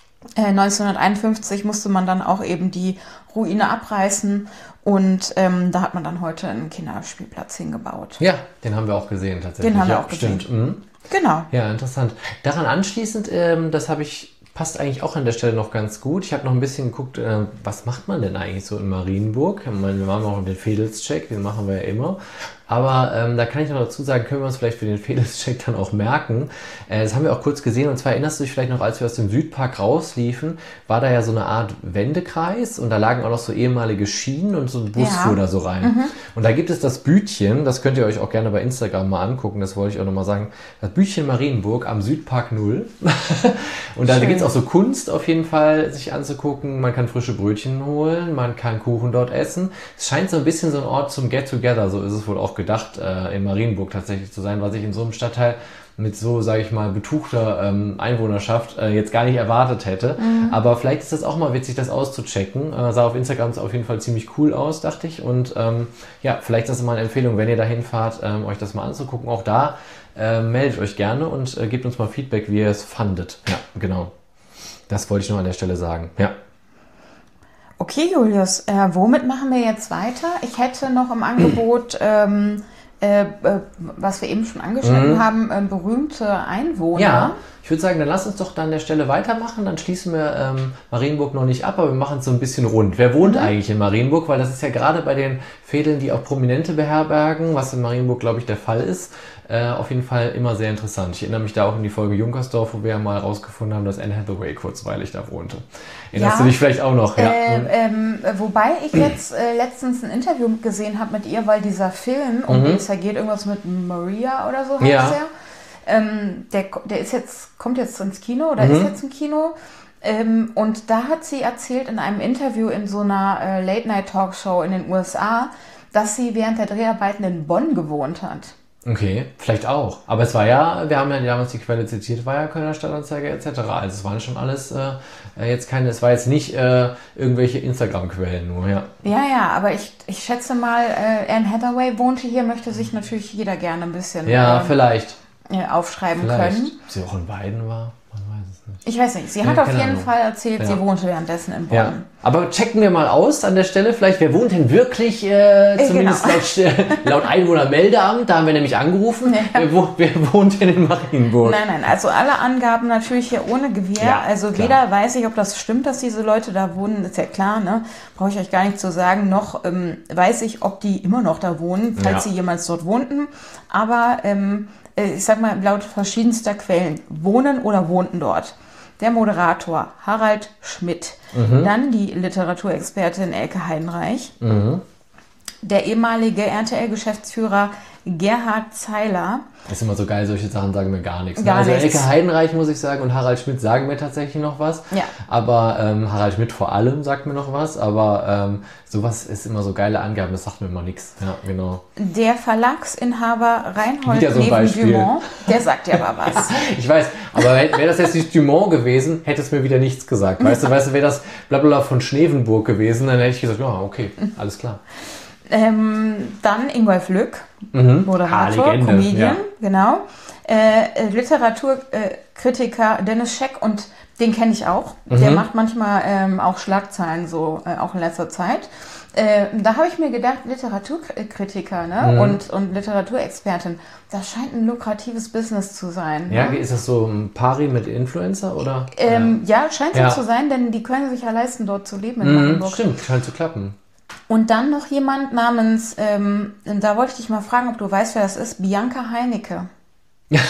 1951 musste man dann auch eben die Ruine abreißen und da hat man dann heute einen Kinderspielplatz hingebaut. Ja, den haben wir auch gesehen tatsächlich. Den haben wir auch gesehen. Stimmt. Genau. Ja, interessant. Daran anschließend, passt eigentlich auch an der Stelle noch ganz gut. Ich habe noch ein bisschen geguckt, was macht man denn eigentlich so in Marienburg? Ich meine, wir machen auch den Veedelscheck, den machen wir ja immer. Aber da kann ich noch dazu sagen, können wir uns vielleicht für den Fedescheck dann auch merken. Das haben wir auch kurz gesehen. Und zwar erinnerst du dich vielleicht noch, als wir aus dem Südpark rausliefen, war da ja so eine Art Wendekreis und da lagen auch noch so ehemalige Schienen und so ein Bus fuhr da so rein. Und da gibt es das Bütchen, das könnt ihr euch auch gerne bei Instagram mal angucken, das wollte ich auch nochmal sagen, das Bütchen Marienburg am Südpark 0. Und da gibt es auch so Kunst auf jeden Fall sich anzugucken. Man kann frische Brötchen holen, man kann Kuchen dort essen. Es scheint so ein bisschen so ein Ort zum Get-Together, so ist es wohl auch gedacht, in Marienburg tatsächlich zu sein, was ich in so einem Stadtteil mit so, sage ich mal, betuchter Einwohnerschaft jetzt gar nicht erwartet hätte. Aber vielleicht ist das auch mal witzig, das auszuchecken. Sah auf Instagram auf jeden Fall ziemlich cool aus, dachte ich. Und ja, vielleicht ist das mal eine Empfehlung, wenn ihr da hinfahrt, euch das mal anzugucken. Auch da meldet euch gerne und gebt uns mal Feedback, wie ihr es fandet. Ja, genau. Das wollte ich noch an der Stelle sagen. Ja. Okay, Julius, womit machen wir jetzt weiter? Ich hätte noch im Angebot, was wir eben schon angeschnitten haben, berühmte Einwohner. Ja, ich würde sagen, dann lass uns doch da an der Stelle weitermachen. Dann schließen wir Marienburg noch nicht ab, aber wir machen es so ein bisschen rund. Wer wohnt eigentlich in Marienburg? Weil das ist ja gerade bei den Vedeln, die auch Prominente beherbergen, was in Marienburg, glaube ich, der Fall ist, auf jeden Fall immer sehr interessant. Ich erinnere mich da auch an die Folge Junkersdorf, wo wir ja mal rausgefunden haben, dass Anne Hathaway kurzweilig da wohnte. Erinnerst du dich vielleicht auch noch? Ja. Wobei ich jetzt letztens ein Interview gesehen habe mit ihr, weil dieser Film, um den es ja geht, irgendwas mit Maria oder so heißt der ist jetzt, kommt jetzt ins Kino oder ist jetzt im Kino. Und da hat sie erzählt in einem Interview in so einer Late-Night-Talkshow in den USA, dass sie während der Dreharbeiten in Bonn gewohnt hat. Okay, vielleicht auch. Aber es war ja, wir haben ja damals die Quelle zitiert, war ja Kölner Stadtanzeiger etc. Also es waren schon alles jetzt keine, es war jetzt nicht irgendwelche Instagram-Quellen nur, ja. Ja, aber ich schätze mal, Anne Hathaway wohnte hier, möchte sich natürlich jeder gerne ein bisschen vielleicht aufschreiben können. Ob sie auch in Weiden war? Man weiß es nicht. Ich weiß nicht, sie hat auf jeden Fall erzählt, sie wohnte währenddessen in Bonn. Ja. Aber checken wir mal aus an der Stelle vielleicht, wer wohnt denn wirklich, zumindest laut Einwohnermeldeamt, da haben wir nämlich angerufen, wer wohnt denn in Marienburg? Nein, also alle Angaben natürlich hier ohne Gewähr, Ja, also klar. weder weiß ich, ob das stimmt, dass diese Leute da wohnen, ist ja klar, ne? Brauche ich euch gar nicht zu sagen, noch weiß ich, ob die immer noch da wohnen, falls sie jemals dort wohnten, aber ich sag mal, laut verschiedenster Quellen wohnen oder wohnten dort der Moderator Harald Schmidt, dann die Literaturexpertin Elke Heidenreich, der ehemalige RTL-Geschäftsführer Gerhard Zeiler. Das ist immer so geil, solche Sachen sagen mir gar nichts. Gar also nichts. Elke Heidenreich, muss ich sagen, und Harald Schmidt sagen mir tatsächlich noch was. Ja. Aber Harald Schmidt vor allem sagt mir noch was. Aber sowas ist immer so geile Angaben, das sagt mir immer nichts. Ja, genau. Der Verlagsinhaber Reinhold Wieder so ein Beispiel. Dumont, der sagt dir aber was. Ich weiß, aber wäre das jetzt nicht Dumont gewesen, hätte es mir wieder nichts gesagt. Weißt du, wäre das Blablabla von Schneevenburg gewesen, dann hätte ich gesagt, ja, okay, alles klar. Dann Ingolf Lück, Moderator, Legende, Comedian, genau. Literaturkritiker Dennis Scheck, und den kenne ich auch. Der macht manchmal auch Schlagzeilen, so auch in letzter Zeit. Da habe ich mir gedacht, Literaturkritiker und Literaturexpertin, das scheint ein lukratives Business zu sein. Ja, Ne? ist das so ein Pari mit Influencer, oder? Ja, scheint so zu sein, denn die können sich ja leisten, dort zu leben in Brandenburg. Stimmt, scheint zu klappen. Und dann noch jemand namens, da wollte ich dich mal fragen, ob du weißt, wer das ist, Bianca Heinicke. Ja,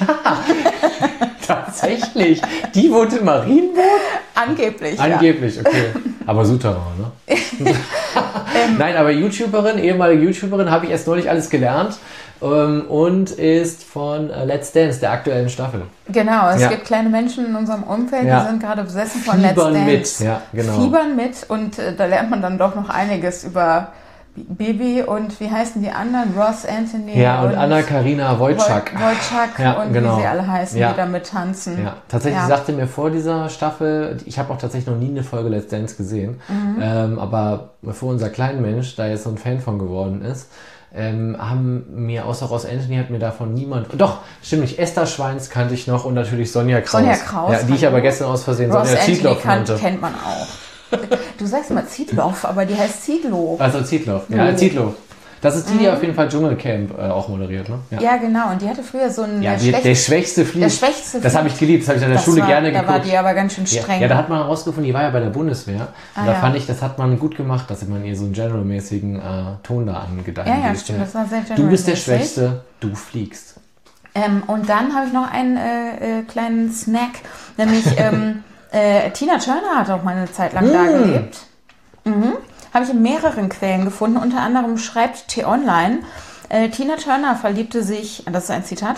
tatsächlich. Die wohnt in Marienburg? Angeblich, Angeblich, okay. Aber Souterrain, ne? Nein, aber YouTuberin, ehemalige YouTuberin, habe ich erst neulich alles gelernt und ist von Let's Dance, der aktuellen Staffel. Genau, es gibt kleine Menschen in unserem Umfeld, die sind gerade besessen von Let's Fiebern Dance. mit, ja, genau. Fiebern mit, und da lernt man dann doch noch einiges über Bibi und wie heißen die anderen? Ross Anthony. Ja, und Anna-Karina Wojcik. Wojcik Ja, und genau. wie sie alle heißen, Ja. die da mittanzen. Ja, tatsächlich sagte mir vor dieser Staffel, ich habe auch tatsächlich noch nie eine Folge Let's Dance gesehen, aber bevor unser kleiner Mensch da jetzt so ein Fan von geworden ist, haben mir außer Ross Anthony hat mir davon niemand, doch, stimmt nicht, Esther Schweins kannte ich noch und natürlich Sonja Kraus. Sonja Kraus. Ja, die ich aber gestern aus Versehen Ross Sonja Anthony Zietloff nannte. kennt man auch. Du sagst immer Zietloff, aber die heißt Zietlow. Also Zietloff, ja, Zietloff. Das ist die, die auf jeden Fall Dschungelcamp auch moderiert, ne? Ja, genau. Und die hatte früher so einen der Schwächste fliegt. Der Schwächste Das habe ich geliebt, das habe ich an der Schule gerne geguckt. Da war die aber ganz schön streng. Ja, da hat man herausgefunden, die war ja bei der Bundeswehr. Und da fand ich, das hat man gut gemacht, dass man ihr so einen generalmäßigen Ton da angedeiht hat. Ja, stimmt. Das war sehr Du bist der Schwächste, du fliegst. Und dann habe ich noch einen kleinen Snack, nämlich Tina Turner hat auch mal eine Zeit lang da gelebt. Habe ich in mehreren Quellen gefunden, unter anderem schreibt T-Online, Tina Turner verliebte sich, das ist ein Zitat,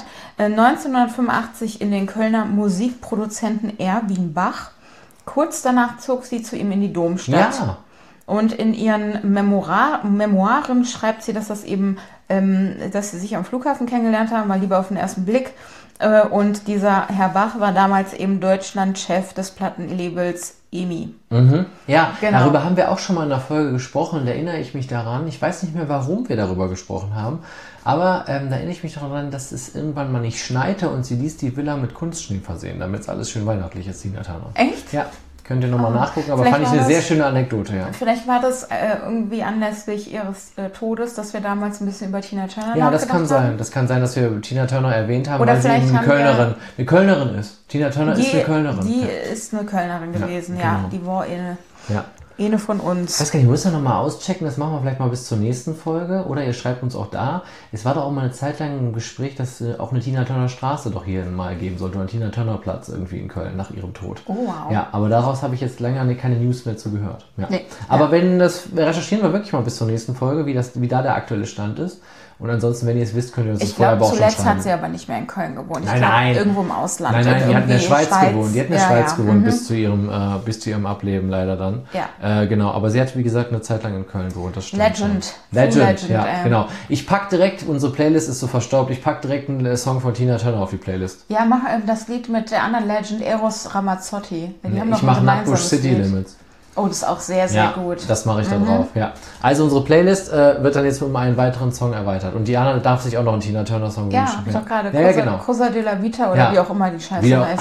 1985 in den Kölner Musikproduzenten Erwin Bach. Kurz danach zog sie zu ihm in die Domstadt. Ja. Und in ihren Memoiren schreibt sie, dass das eben, dass sie sich am Flughafen kennengelernt haben, mal lieber auf den ersten Blick. Und dieser Herr Bach war damals eben Deutschlandchef des Plattenlabels EMI. Ja, genau. Darüber haben wir auch schon mal in der Folge gesprochen, da erinnere ich mich daran. Ich weiß nicht mehr, warum wir darüber gesprochen haben, aber da erinnere ich mich daran, dass es irgendwann mal nicht schneite und sie ließ die Villa mit Kunstschnee versehen, damit es alles schön weihnachtlich ist, Tina Turner. Echt? Ja. Könnt ihr nochmal nachgucken, aber fand ich eine sehr schöne Anekdote, ja. Vielleicht war das irgendwie anlässlich ihres Todes, dass wir damals ein bisschen über Tina Turner Ja, das kann sein. haben. Das kann sein, dass wir Tina Turner erwähnt haben, Oder weil sie vielleicht eine Kölnerin ist. Tina Turner ist eine Kölnerin. Die ist eine Kölnerin gewesen, ja. Genau. Die war eine von uns. Ich weiß gar nicht, ich muss ja nochmal auschecken, das machen wir vielleicht mal bis zur nächsten Folge. Oder ihr schreibt uns auch da. Es war doch auch mal eine Zeit lang im Gespräch, dass auch eine Tina Turner Straße doch hier mal geben sollte. Oder ein Tina Turner Platz irgendwie in Köln nach ihrem Tod. Oh, wow. Ja, aber daraus habe ich jetzt länger keine News mehr zu gehört. Ja. Nee. Aber recherchieren wir wirklich mal bis zur nächsten Folge, wie da der aktuelle Stand ist. Und ansonsten, wenn ihr es wisst, könnt ihr uns das vorher aber auch schon schreiben. Zuletzt hat sie aber nicht mehr in Köln gewohnt. Nein. Irgendwo im Ausland. Nein, die hat in der Schweiz gewohnt. Die hat in der Schweiz gewohnt bis zu ihrem Ableben leider dann. Ja. Genau, aber sie hat, wie gesagt, eine Zeit lang in Köln gewohnt. Das stimmt. Legend, ja, genau. Ich pack direkt, unsere Playlist ist so verstaubt, ich pack direkt einen Song von Tina Turner auf die Playlist. Ja, mach das Lied mit der anderen Legend, Eros Ramazzotti. Ich mache Nutbush City Limits. Oh, das ist auch sehr, sehr gut. Das mache ich da drauf, ja. Also unsere Playlist wird dann jetzt um einen weiteren Song erweitert. Und Diana darf sich auch noch einen Tina Turner Song wünschen. Ja, ich doch gerade. Genau. Cosa de la Vita oder wie auch immer die Scheiße heißt.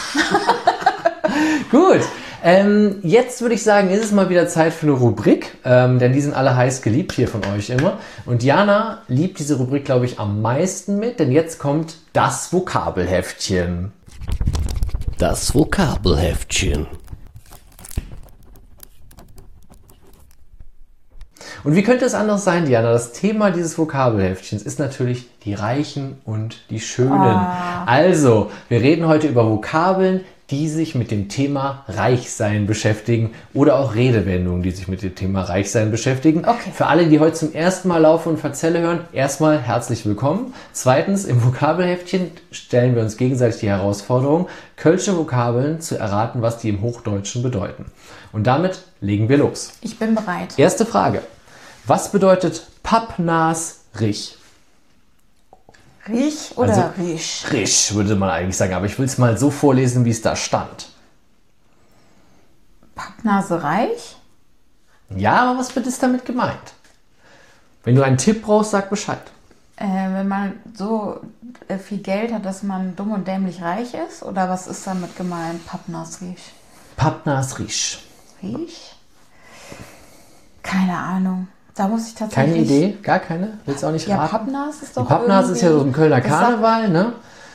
Gut. Jetzt würde ich sagen, ist es mal wieder Zeit für eine Rubrik, denn die sind alle heiß geliebt hier von euch immer. Und Diana liebt diese Rubrik, glaube ich, am meisten mit, denn jetzt kommt das Vokabelheftchen. Das Vokabelheftchen. Und wie könnte es anders sein, Diana? Das Thema dieses Vokabelheftchens ist natürlich die Reichen und die Schönen. Also, wir reden heute über Vokabeln, die sich mit dem Thema Reichsein beschäftigen oder auch Redewendungen, die sich mit dem Thema Reichsein beschäftigen. Okay. Für alle, die heute zum ersten Mal Laufe und Verzelle hören, erstmal herzlich willkommen. Zweitens, im Vokabelheftchen stellen wir uns gegenseitig die Herausforderung, kölsche Vokabeln zu erraten, was die im Hochdeutschen bedeuten. Und damit legen wir los. Ich bin bereit. Erste Frage. Was bedeutet Pappnas-Rich? Rich oder Risch? Risch würde man eigentlich sagen, aber ich will es mal so vorlesen, wie es da stand. Pappnase reich? Ja, aber was wird es damit gemeint? Wenn du einen Tipp brauchst, sag Bescheid. Wenn man so viel Geld hat, dass man dumm und dämlich reich ist? Oder was ist damit gemeint? Pappnas Risch? Pappnas-Rich. Risch? Keine Ahnung. Da muss ich tatsächlich... Keine Idee? Gar keine? Willst du auch nicht raten? Ja, Pappnas ist doch Die Pappnas ist ja so ein Kölner Karneval, ne?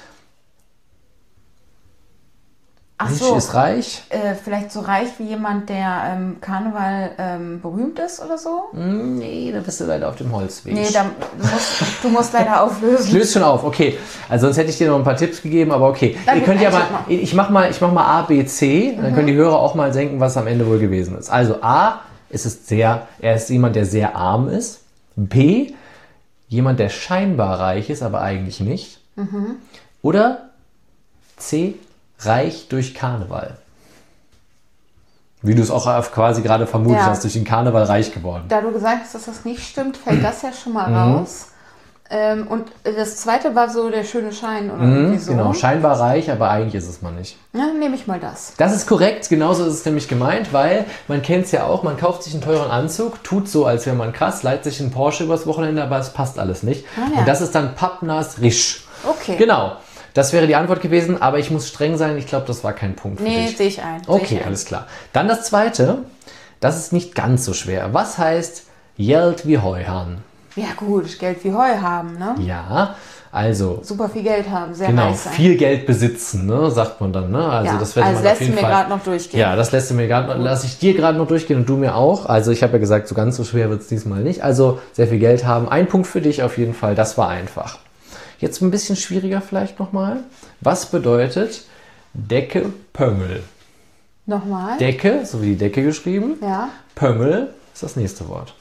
Ach Risch so, ist reich. vielleicht so reich wie jemand, der Karneval berühmt ist oder so? Nee, da bist du leider auf dem Holzweg. Nee, du musst leider auflösen. Ich löse schon auf, okay. Also sonst hätte ich dir noch ein paar Tipps gegeben, aber okay. Ihr könnt ja mal, ich mach mal A, B, C, dann können die Hörer auch mal denken, was am Ende wohl gewesen ist. Also A, er ist jemand, der sehr arm ist. B, jemand, der scheinbar reich ist, aber eigentlich nicht. Oder C, reich durch Karneval. Wie du es auch quasi gerade vermutet hast, durch den Karneval reich geworden. Da du gesagt hast, dass das nicht stimmt, fällt das ja schon mal raus. Und das zweite war so der schöne Schein oder irgendwie so. Genau, scheinbar reich, aber eigentlich ist es man nicht. Ja, dann nehme ich mal das. Das ist korrekt, genauso ist es nämlich gemeint, weil man kennt es ja auch, man kauft sich einen teuren Anzug, tut so, als wäre man krass, leiht sich einen Porsche übers Wochenende, aber es passt alles nicht. Und das ist dann Pappnas-Risch. Okay. Genau, das wäre die Antwort gewesen, aber ich muss streng sein, ich glaube, das war kein Punkt für dich. Nee, sehe ich ein. Okay, alles klar. Dann das zweite, das ist nicht ganz so schwer. Was heißt Geld wie Heuhahn? Ja gut, Geld wie Heu haben, ne? Ja, also Super viel Geld haben, sehr genau, reich sein. viel Geld besitzen, ne, sagt man dann. Ne? Also Ja, das werde also man auf lässt jeden mir Fall. gerade noch durchgehen. Ja, das lasse ich dir gerade noch durchgehen und du mir auch. Also ich habe ja gesagt, so ganz so schwer wird es diesmal nicht. Also sehr viel Geld haben. Ein Punkt für dich auf jeden Fall, das war einfach. Jetzt ein bisschen schwieriger vielleicht nochmal. Was bedeutet Decke Pöngel? Nochmal? Decke, so wie die Decke geschrieben. Ja. Pöngel ist das nächste Wort.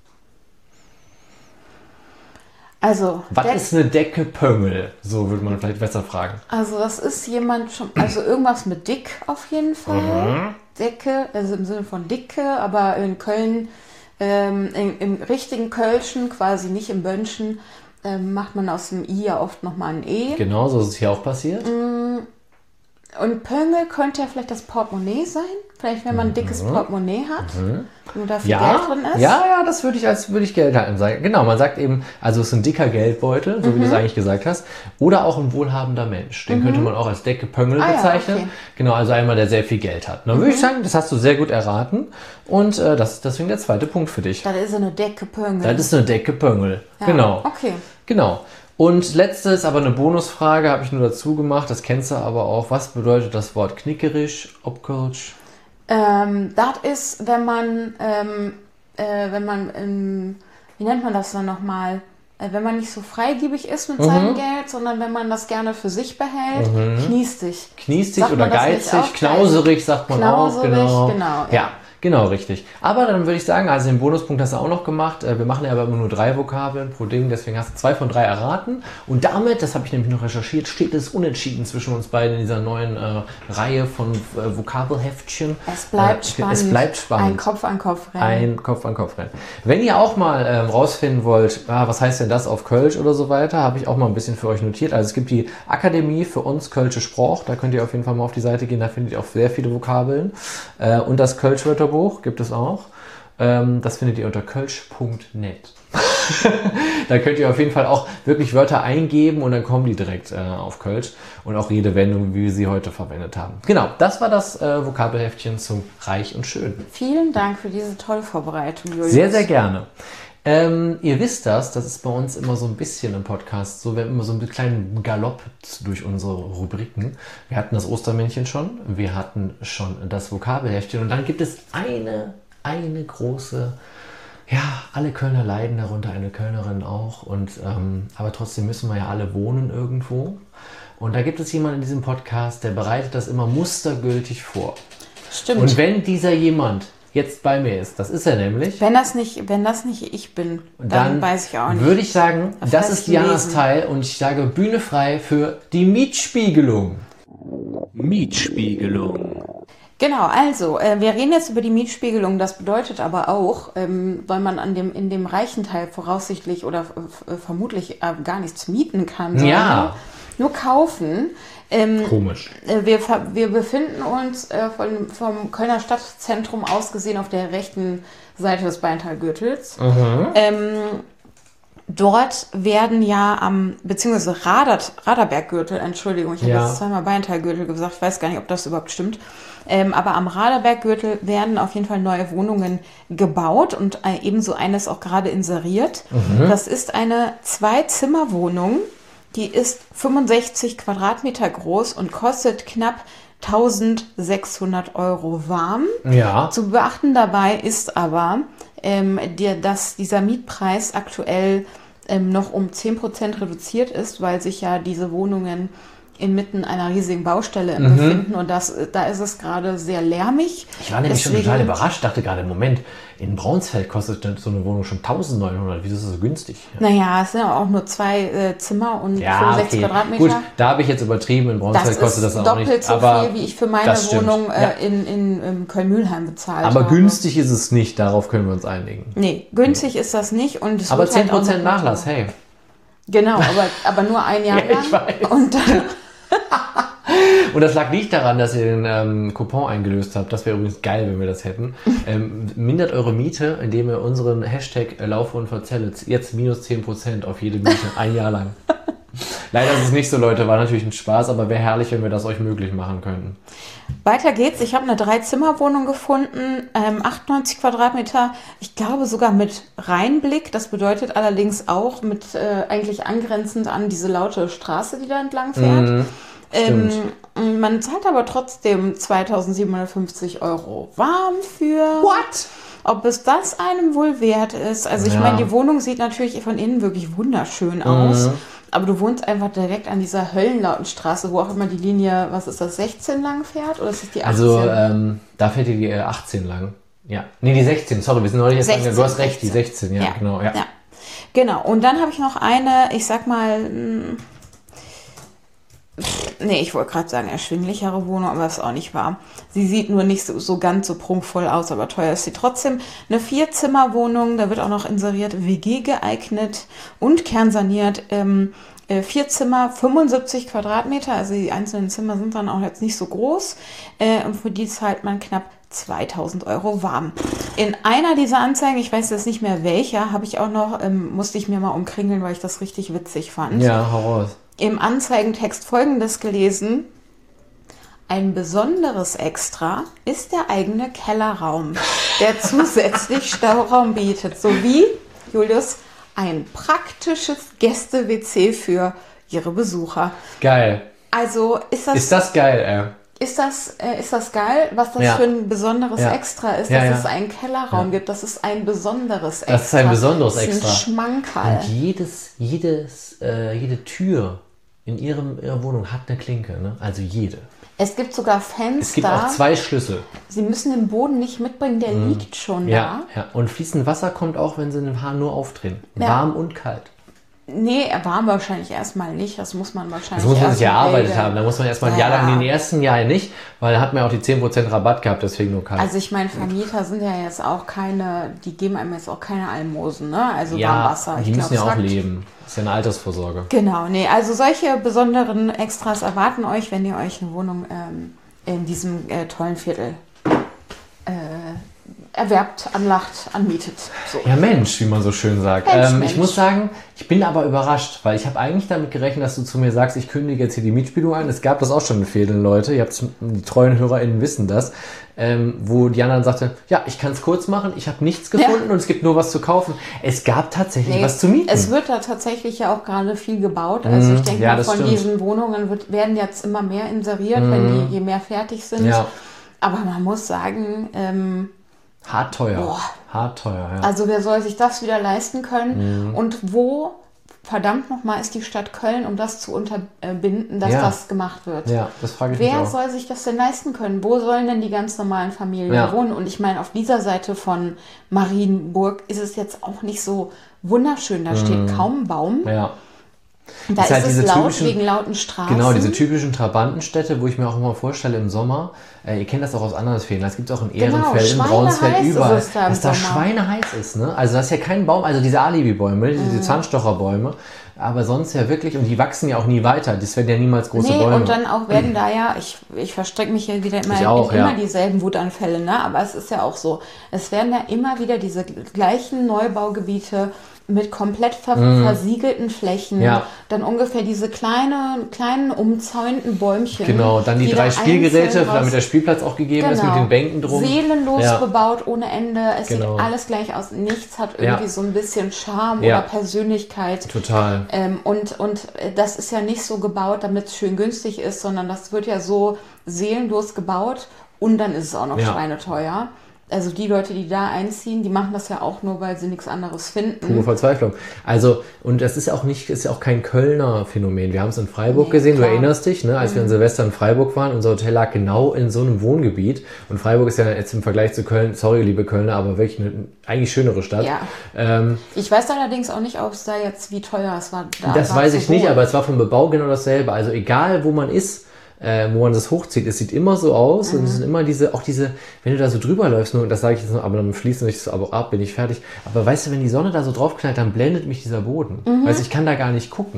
Also, Was ist eine Decke Pöngel? So würde man vielleicht besser fragen. also das ist jemand schon, also irgendwas mit dick auf jeden Fall. Decke, also im Sinne von Dicke, aber in Köln, im richtigen Kölschen, quasi nicht im Bönschen, macht man aus dem I ja oft nochmal ein E. Genau, so ist es hier auch passiert. Und Pöngel könnte ja vielleicht das Portemonnaie sein. Vielleicht, wenn man ein dickes Portemonnaie hat, wo da viel Geld drin ist. Ja, das würde ich Geld halten sagen. Genau, man sagt eben, also es ist ein dicker Geldbeutel, so wie du es eigentlich gesagt hast. Oder auch ein wohlhabender Mensch. Den könnte man auch als Decke Pöngel bezeichnen. okay. Genau, also einmal, der sehr viel Geld hat. Dann würde ich sagen, das hast du sehr gut erraten. Und das ist deswegen der zweite Punkt für dich. Das ist eine Decke Pöngel. Das ist eine Decke Pöngel. Ja, Genau. Okay. Genau. Und letztes, aber eine Bonusfrage, habe ich nur dazu gemacht, das kennst du aber auch. Was bedeutet das Wort knickerisch, Obcoach? Das ist, wenn man, wie nennt man das dann nochmal? Wenn man nicht so freigebig ist mit seinem Geld, sondern wenn man das gerne für sich behält, kniestig. Kniestig Sagt oder man das nicht geizig, auch? knauserig sagt man Knauserig, auch. genau, Ja, genau, richtig. Aber dann würde ich sagen, also den Bonuspunkt hast du auch noch gemacht. Wir machen ja aber immer nur 3 Vokabeln pro Ding, deswegen hast du 2 von 3 erraten. Und damit, das habe ich nämlich noch recherchiert, steht es unentschieden zwischen uns beiden in dieser neuen Reihe von Vokabelheftchen. Es bleibt spannend. Es bleibt spannend. Ein Kopf-an-Kopf-Rennen. Ein Kopf-an-Kopf-Rennen. Wenn ihr auch mal rausfinden wollt, was heißt denn das auf Kölsch oder so weiter, habe ich auch mal ein bisschen für euch notiert. Also es gibt die Akademie für uns Kölsche Sprach, da könnt ihr auf jeden Fall mal auf die Seite gehen, da findet ihr auch sehr viele Vokabeln. Und das Kölsch-Wörterbuch gibt es auch. Das findet ihr unter kölsch.net. Da könnt ihr auf jeden Fall auch wirklich Wörter eingeben und dann kommen die direkt auf Kölsch und auch Redewendungen, wie wir sie heute verwendet haben. Genau, das war das Vokabelheftchen zum Reich und Schön. Vielen Dank für diese tolle Vorbereitung, Julius. Sehr, sehr gerne. Ihr wisst das ist bei uns immer so ein bisschen im Podcast, so wir haben immer so einen kleinen Galopp durch unsere Rubriken. Wir hatten das Ostermännchen schon, wir hatten schon das Vokabelheftchen und dann gibt es eine große, ja, alle Kölner leiden darunter, eine Kölnerin auch, und aber trotzdem müssen wir ja alle wohnen irgendwo. Und da gibt es jemanden in diesem Podcast, der bereitet das immer mustergültig vor. Stimmt. Und wenn dieser jemand jetzt bei mir ist, das ist er nämlich, Wenn das nicht ich bin, dann weiß ich auch nicht. würde ich sagen, Das das heißt ist Dianas lesen. Teil und ich sage Bühne frei für die Mietspiegelung. Mietspiegelung. Genau, also wir reden jetzt über die Mietspiegelung. Das bedeutet aber auch, weil man in dem reichen Teil voraussichtlich oder vermutlich gar nichts mieten kann, sondern Ja. nur kaufen. Komisch. Wir befinden uns vom Kölner Stadtzentrum aus gesehen auf der rechten Seite des Beintalgürtels. Dort werden ja beziehungsweise Raderberggürtel, Entschuldigung, ich habe Ja. jetzt zweimal Beintalgürtel gesagt, ich weiß gar nicht, ob das überhaupt stimmt. Aber am Raderberggürtel werden auf jeden Fall neue Wohnungen gebaut und ebenso eines auch gerade inseriert. Das ist eine 2-Zimmer-Wohnung, die ist 65 Quadratmeter groß und kostet knapp 1.600 Euro warm. Ja. Zu beachten dabei ist aber, dass dieser Mietpreis aktuell noch um 10% reduziert ist, weil sich ja diese Wohnungen inmitten einer riesigen Baustelle befinden und da ist es gerade sehr lärmig. Ich war nämlich schon Deswegen- total überrascht, dachte gerade, Moment, in Braunsfeld kostet so eine Wohnung schon 1.900, wieso ist das so günstig? Naja, es sind ja auch nur 2 Zimmer und 65 Quadratmeter. Gut, da habe ich jetzt übertrieben, in Braunsfeld Das kostet ist das auch doppelt nicht. so aber viel, wie ich für meine das stimmt, Wohnung ja. in Köln-Mühlheim bezahlt Aber habe. günstig ist es nicht, darauf können wir uns einigen. Nee, günstig ist das nicht. Und es Aber wird halt auch 10% noch- Nachlass, hey. Genau, aber nur ein Jahr Ja, lang. ich weiß. Und dann, Und das lag nicht daran, dass ihr den Coupon eingelöst habt. Das wäre übrigens geil, wenn wir das hätten. Mindert eure Miete, indem ihr unseren Hashtag Laufe und Verzelle jetzt minus 10% auf jede Miete, ein Jahr lang. Leider ist es nicht so, Leute, war natürlich ein Spaß, aber wäre herrlich, wenn wir das euch möglich machen könnten. Weiter geht's. Ich habe eine 3-Zimmer-Wohnung gefunden, 98 Quadratmeter, ich glaube sogar mit Rheinblick. Das bedeutet allerdings auch mit eigentlich angrenzend an diese laute Straße, die da entlang fährt. Man zahlt aber trotzdem 2.750 € warm für. What? Ob es das einem wohl wert ist. Also ich meine, die Wohnung sieht natürlich von innen wirklich wunderschön aus. Aber du wohnst einfach direkt an dieser höllenlauten Straße, wo auch immer die Linie, was ist das, 16 lang fährt? Oder ist das die 18? Also da fährt die 18 lang. Ja. Nee, die 16, sorry, wir sind neulich jetzt 16, du hast recht, 16. Die 16, ja, genau. Ja. Genau, und dann habe ich noch eine, ich sag mal, ich wollte gerade sagen, erschwinglichere Wohnung, aber das ist auch nicht wahr. Sie sieht nur nicht so ganz so prunkvoll aus, aber teuer ist sie trotzdem. Eine 4-Zimmer-Wohnung, da wird auch noch inseriert, WG geeignet und kernsaniert. 4 Zimmer, 75 Quadratmeter, also die einzelnen Zimmer sind dann auch jetzt nicht so groß. Und für die zahlt man knapp 2.000 € warm. In einer dieser Anzeigen, ich weiß jetzt nicht mehr welcher, habe ich auch noch, musste ich mir mal umkringeln, weil ich das richtig witzig fand. Ja, hau raus. Im Anzeigentext Folgendes gelesen: Ein besonderes Extra ist der eigene Kellerraum, der zusätzlich Stauraum bietet, sowie, Julius, ein praktisches Gäste-WC für Ihre Besucher. Geil. Also ist das geil, Ist das geil, was das für ein besonderes Extra ist, dass es einen Kellerraum gibt? Das ist ein besonderes Extra. Das ist ein besonderes Extra. Das ist ein Schmankerl. Und jede Tür in ihrer Wohnung hat eine Klinke, ne? Also jede. Es gibt sogar Fenster. Es gibt auch 2 Schlüssel. Sie müssen den Boden nicht mitbringen, der liegt schon da. Ja, und fließend Wasser kommt auch, wenn sie den Hahn nur aufdrehen. Ja. Warm und kalt. Nee, warm wahrscheinlich erstmal nicht. Das muss man wahrscheinlich Das muss man sich erarbeitet regeln. haben. Da muss man erstmal ein Jahr lang, in den ersten Jahren nicht, weil da hat man ja auch die 10% Rabatt gehabt, deswegen nur kalt. Also ich meine, Vermieter sind ja jetzt auch keine, die geben einem jetzt auch keine Almosen, ne? Also Warmwasser. Die müssen ja auch leben. Das ist ja eine Altersvorsorge. Genau, nee, also solche besonderen Extras erwarten euch, wenn ihr euch eine Wohnung in diesem tollen Viertel erwerbt, anlacht, anmietet. So. Ja, Mensch, wie man so schön sagt. Mensch. Ich muss sagen, ich bin aber überrascht, weil ich habe eigentlich damit gerechnet, dass du zu mir sagst, ich kündige jetzt hier die Mietspielung ein. Es gab das auch schon in vielen Leute, die treuen HörerInnen wissen das, wo die anderen sagte, ja, ich kann es kurz machen, ich habe nichts gefunden und es gibt nur was zu kaufen. Es gab tatsächlich was zu mieten. Es wird da tatsächlich ja auch gerade viel gebaut. Also ich denke mal, von diesen Wohnungen werden jetzt immer mehr inseriert, wenn je mehr fertig sind. Ja. Aber man muss sagen, hart teuer. Hart teuer, ja. Also wer soll sich das wieder leisten können? Und wo, verdammt nochmal, ist die Stadt Köln, um das zu unterbinden, dass das gemacht wird? Ja, das frage ich mich auch. Wer soll sich das denn leisten können? Wo sollen denn die ganz normalen Familien wohnen? Und ich meine, auf dieser Seite von Marienburg ist es jetzt auch nicht so wunderschön. Da steht kaum ein Baum. Ja. Da ist halt es laut wegen lauten Straßen. Genau, diese typischen Trabantenstädte, wo ich mir auch immer vorstelle im Sommer, ihr kennt das auch aus anderen Ferien, das gibt es auch in Ehrenfeld, in Braunsfeld, überall, dass da schweineheiß ist. Ne? Also das ist ja kein Baum, also diese Alibi-Bäume, diese Zahnstocherbäume, aber sonst ja wirklich, und die wachsen ja auch nie weiter, das werden ja niemals große Bäume. Und dann auch werden da ja, ich verstrecke mich hier wieder immer dieselben Wutanfälle, ne? Aber es ist ja auch so, es werden ja immer wieder diese gleichen Neubaugebiete mit komplett versiegelten Flächen, dann ungefähr diese kleinen umzäunten Bäumchen. Genau, dann die 3 Spielgeräte, damit der Spielplatz auch gegeben ist, mit den Bänken drum. Seelenlos bebaut ohne Ende, es sieht alles gleich aus, nichts hat irgendwie so ein bisschen Charme oder Persönlichkeit. Total. Und das ist ja nicht so gebaut, damit es schön günstig ist, sondern das wird ja so seelenlos gebaut und dann ist es auch noch schweineteuer. Also die Leute, die da einziehen, die machen das ja auch nur, weil sie nichts anderes finden. Pure Verzweiflung. Also, und das ist ist ja auch kein Kölner Phänomen. Wir haben es in Freiburg gesehen, du erinnerst dich, ne? Als wir an Silvester in Freiburg waren, unser Hotel lag genau in so einem Wohngebiet. Und Freiburg ist ja jetzt im Vergleich zu Köln, sorry liebe Kölner, aber wirklich eine eigentlich schönere Stadt. Ja. Ich weiß allerdings auch nicht, ob es da jetzt, wie teuer es war. Das weiß ich nicht, aber es war vom Bebau genau dasselbe. Also egal, wo man ist, wo man das hochzieht, es sieht immer so aus und es sind immer diese, wenn du da so drüber läufst, nur, das sage ich jetzt noch, aber dann fließt nicht so ab, bin ich fertig. Aber weißt du, wenn die Sonne da so drauf knallt, dann blendet mich dieser Boden. Weißt du, ich kann da gar nicht gucken.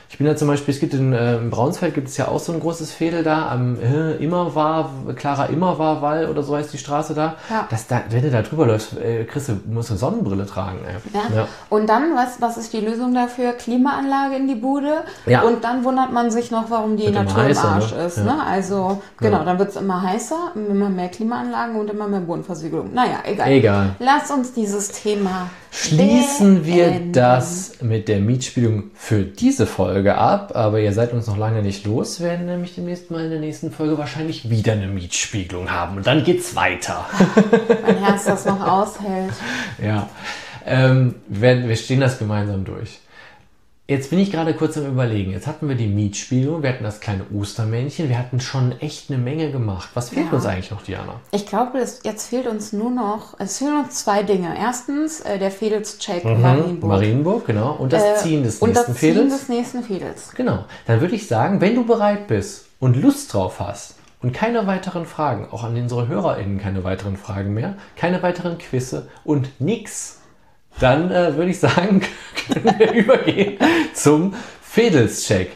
Ich bin ja zum Beispiel, es gibt in Braunsfeld gibt es ja auch so ein großes Fädel da am Clara Immerwahr-Wall oder so heißt die Straße da. Ja. Wenn du da drüber läufst, musst du eine Sonnenbrille tragen. Ey. Ja. Und dann, was ist die Lösung dafür? Klimaanlage in die Bude. Ja. Und dann wundert man sich noch, warum die Wird immer Natur im heißer, Arsch ne? ist. Ja. Ne? Also genau, dann wird es immer heißer, immer mehr Klimaanlagen und immer mehr Bodenversiegelung. Naja, egal. Lass uns dieses Thema Schließen wir beenden. das mit der Mietspielung für diese Folge ab, aber ihr seid uns noch lange nicht los. Wir werden nämlich demnächst mal in der nächsten Folge wahrscheinlich wieder eine Mietspiegelung haben und dann geht's weiter. Mein Herz das noch aushält. Ja, wir stehen das gemeinsam durch. Jetzt bin ich gerade kurz am Überlegen. Jetzt hatten wir die Mietspielung, wir hatten das kleine Ostermännchen, wir hatten schon echt eine Menge gemacht. Was fehlt uns eigentlich noch, Diana? Ich glaube, jetzt fehlt uns es fehlen uns zwei Dinge. Erstens der Fädelscheck Marienburg. Marienburg, genau. Und das Ziehen des nächsten Fädels. Genau. Dann würde ich sagen, wenn du bereit bist und Lust drauf hast und keine weiteren Fragen, auch an unsere HörerInnen keine weiteren Fragen mehr, keine weiteren Quizze und nix, dann würde ich sagen, können wir übergehen zum Fädelscheck.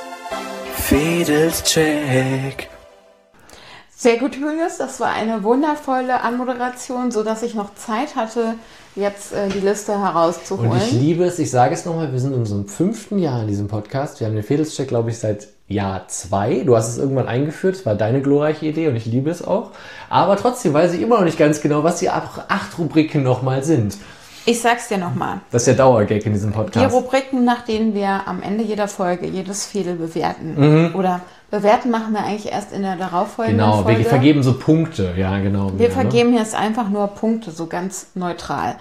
Fädelscheck. Sehr gut, Julius. Das war eine wundervolle Anmoderation, sodass ich noch Zeit hatte, jetzt die Liste herauszuholen. Und ich liebe es, ich sage es nochmal, wir sind in unserem 5. Jahr in diesem Podcast. Wir haben den Fädelscheck, glaube ich, seit Jahr 2. Du hast es irgendwann eingeführt, es war deine glorreiche Idee und ich liebe es auch. Aber trotzdem weiß ich immer noch nicht ganz genau, was die 8 Rubriken nochmal sind. Ich sag's dir nochmal. Das ist der Dauergag in diesem Die Podcast. Rubriken, nach denen wir am Ende jeder Folge jedes Fädel bewerten. Oder bewerten machen wir eigentlich erst in der darauffolgenden Genau, Folge. wir vergeben so Punkte. Ja, genau. Wir vergeben jetzt einfach nur Punkte, so ganz neutral.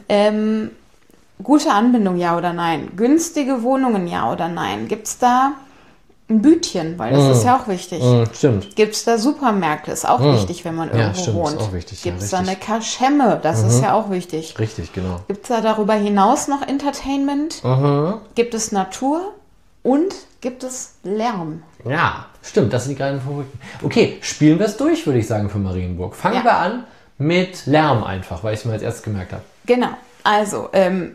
Gute Anbindung, ja oder nein? Günstige Wohnungen, ja oder nein? Gibt's da ein Bütchen? Weil das ist ja auch wichtig. Stimmt. Gibt's da Supermärkte? Ist auch wichtig, wenn man irgendwo stimmt, wohnt. ist auch wichtig, ja, Gibt's da eine richtig. Kaschemme? Das ist ja auch wichtig. Richtig, genau. Gibt's da darüber hinaus noch Entertainment? Gibt es Natur? Und gibt es Lärm? Ja, stimmt, das sind die kleinen Favoriten. Okay, spielen wir es durch, würde ich sagen, für Marienburg. Fangen wir an mit Lärm einfach, weil ich es mir als erstes gemerkt habe. Genau. Also,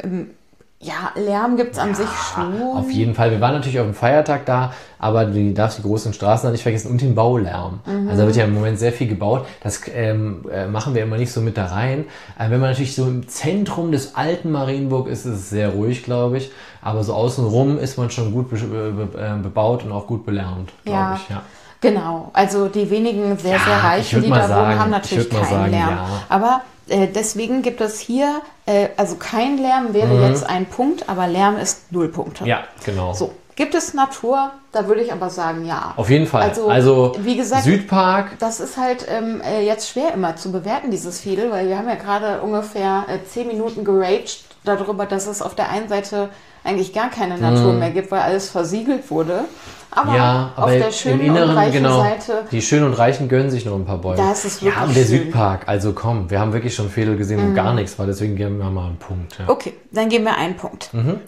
Lärm gibt's an sich schon. Auf jeden Fall. Wir waren natürlich auf dem Feiertag da, aber du darfst die großen Straßen nicht vergessen und den Baulärm. Also da wird ja im Moment sehr viel gebaut. Das machen wir immer nicht so mit da rein. Wenn man natürlich so im Zentrum des alten Marienburg ist, ist es sehr ruhig, glaube ich. Aber so außenrum ist man schon gut bebaut und auch gut belärmt, glaube ich. Ja. Genau. Also die wenigen sehr Reichen, die da wohnen, haben natürlich keinen Lärm. Ja. Aber deswegen gibt es hier, also kein Lärm wäre jetzt ein Punkt, aber Lärm ist 0 Punkte. Ja, genau. So, gibt es Natur? Da würde ich aber sagen, ja. Auf jeden Fall. Also wie gesagt, Südpark. Das ist halt jetzt schwer immer zu bewerten, dieses Fädel, weil wir haben ja gerade ungefähr 10 Minuten geraged darüber, dass es auf der einen Seite eigentlich gar keine Natur mehr gibt, weil alles versiegelt wurde. Aber auf der schönen und reichen Seite... Die Schönen und Reichen gönnen sich noch ein paar Bäume. Da ist es wirklich und der schön. Südpark. Also komm, wir haben wirklich schon Fädel gesehen, wo gar nichts war. Deswegen geben wir mal einen Punkt. Ja. Okay, dann geben wir einen Punkt.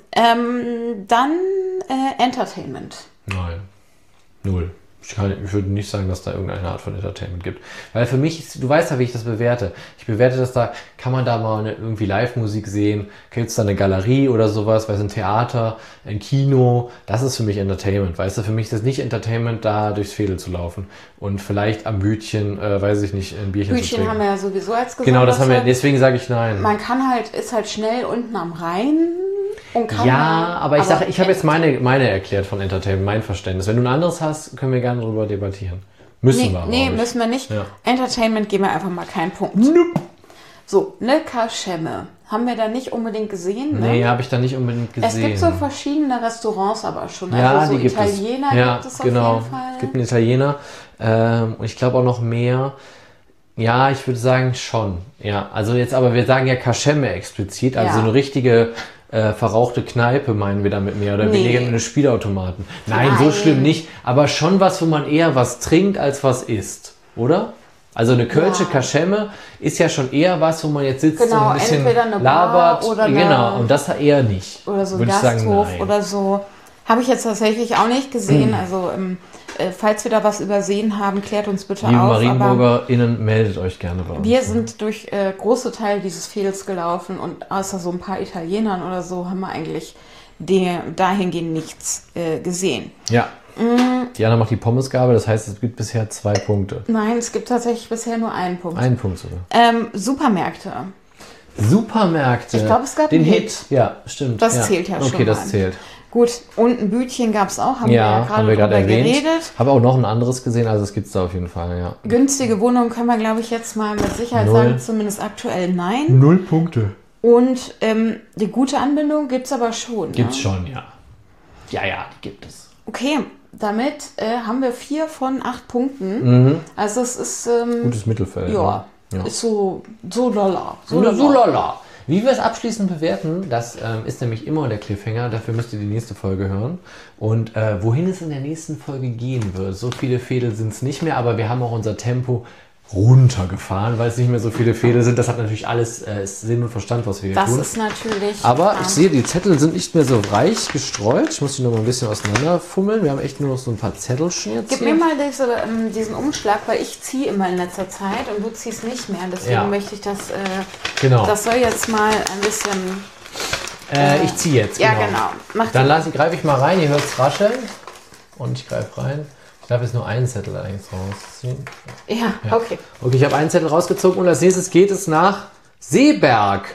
Dann Entertainment. Nein, 0. Ich würde nicht sagen, dass da irgendeine Art von Entertainment gibt. Weil für mich, du weißt ja, wie ich das bewerte. Ich bewerte das da, kann man da mal irgendwie Live-Musik sehen? Gibt es da eine Galerie oder sowas? Weißt du, ein Theater, ein Kino? Das ist für mich Entertainment. Weißt du, für mich ist das nicht Entertainment, da durchs Fädel zu laufen. Und vielleicht am Bütchen, weiß ich nicht, ein Bierchen zu trinken. Bütchen haben wir ja sowieso als gesagt. Genau, das haben wir, deswegen sage ich nein. Man kann ist halt schnell unten am Rhein. Aber ich habe jetzt meine erklärt von Entertainment, mein Verständnis. Wenn du ein anderes hast, können wir gerne darüber debattieren. Müssen wir aber Nee, auch nicht. müssen wir nicht. Ja. Entertainment geben wir einfach mal keinen Punkt. Nope. So, eine Kaschemme. Haben wir da nicht unbedingt gesehen, ne? Nee, habe ich da nicht unbedingt gesehen. Es gibt so verschiedene Restaurants aber schon. Ja, also so die gibt Italiener es. Ja, gibt es genau. auf jeden Fall. Es gibt einen Italiener. Und ich glaube auch noch mehr. Ja, ich würde sagen schon. Ja, also jetzt aber, wir sagen ja Kaschemme explizit, also so eine richtige verrauchte Kneipe meinen wir damit mehr oder weniger mit einem Spielautomaten. Nein, so schlimm nicht, aber schon was, wo man eher was trinkt als was isst, oder? Also eine Kölsche Kaschemme ist ja schon eher was, wo man jetzt sitzt und ein bisschen entweder eine labert. Bar oder genau, und das eher nicht. Oder so ein würde ich sagen, Gasthof nein. oder so. Habe ich jetzt tatsächlich auch nicht gesehen. Also falls wir da was übersehen haben, klärt uns bitte Liebe auf. MarienburgerInnen, meldet euch gerne bei uns. Wir sind durch große Teile dieses Fädels gelaufen und außer so ein paar Italienern oder so haben wir eigentlich dahingehend nichts gesehen. Ja. Diana macht die Pommesgabe, das heißt, es gibt bisher 2 Punkte. Nein, es gibt tatsächlich bisher nur einen Punkt. Einen Punkt sogar. Supermärkte. Supermärkte. Ich glaube, es gab den einen Hit. Ja, stimmt. Das zählt ja schon Okay, das mal. zählt. Gut, und ein Bütchen gab es auch, haben Ja, haben wir gerade drüber erwähnt. geredet. Habe auch noch ein anderes gesehen, also es gibt es da auf jeden Fall, ja. Günstige Wohnungen können wir, glaube ich, jetzt mal mit Sicherheit 0. sagen, zumindest aktuell nein. 0 Punkte. Und die gute Anbindung gibt es aber schon. Gibt's ne? schon, ja. Ja, die gibt es. Okay, damit haben wir 4 von 8 Punkten. Also es ist Gutes Mittelfeld. ja, Ne? Ja. ist so lala. So lala. Wie wir es abschließend bewerten, das ist nämlich immer der Cliffhanger. Dafür müsst ihr die nächste Folge hören. Und wohin es in der nächsten Folge gehen wird, so viele Fädel sind es nicht mehr, aber wir haben auch unser Tempo runtergefahren, weil es nicht mehr so viele Fädel sind. Das hat natürlich alles Sinn und Verstand, was wir hier Das tun. ist natürlich... Aber ich sehe, die Zettel sind nicht mehr so reich gestreut. Ich muss die noch mal ein bisschen auseinanderfummeln. Wir haben echt nur noch so ein paar Zettelchen jetzt Gib hier. mir mal diesen Umschlag, weil ich ziehe immer in letzter Zeit und du ziehst nicht mehr. Deswegen Ja. möchte ich das... Genau. Das soll jetzt mal ein bisschen... Ich ziehe jetzt. Ja, genau. Mach Dann das. greife ich mal rein. Ihr hört es rascheln. Und ich greife rein. Ich darf jetzt nur einen Zettel eigentlich rausziehen. Ja, okay. Okay, ich habe einen Zettel rausgezogen und als nächstes geht es nach Seeberg.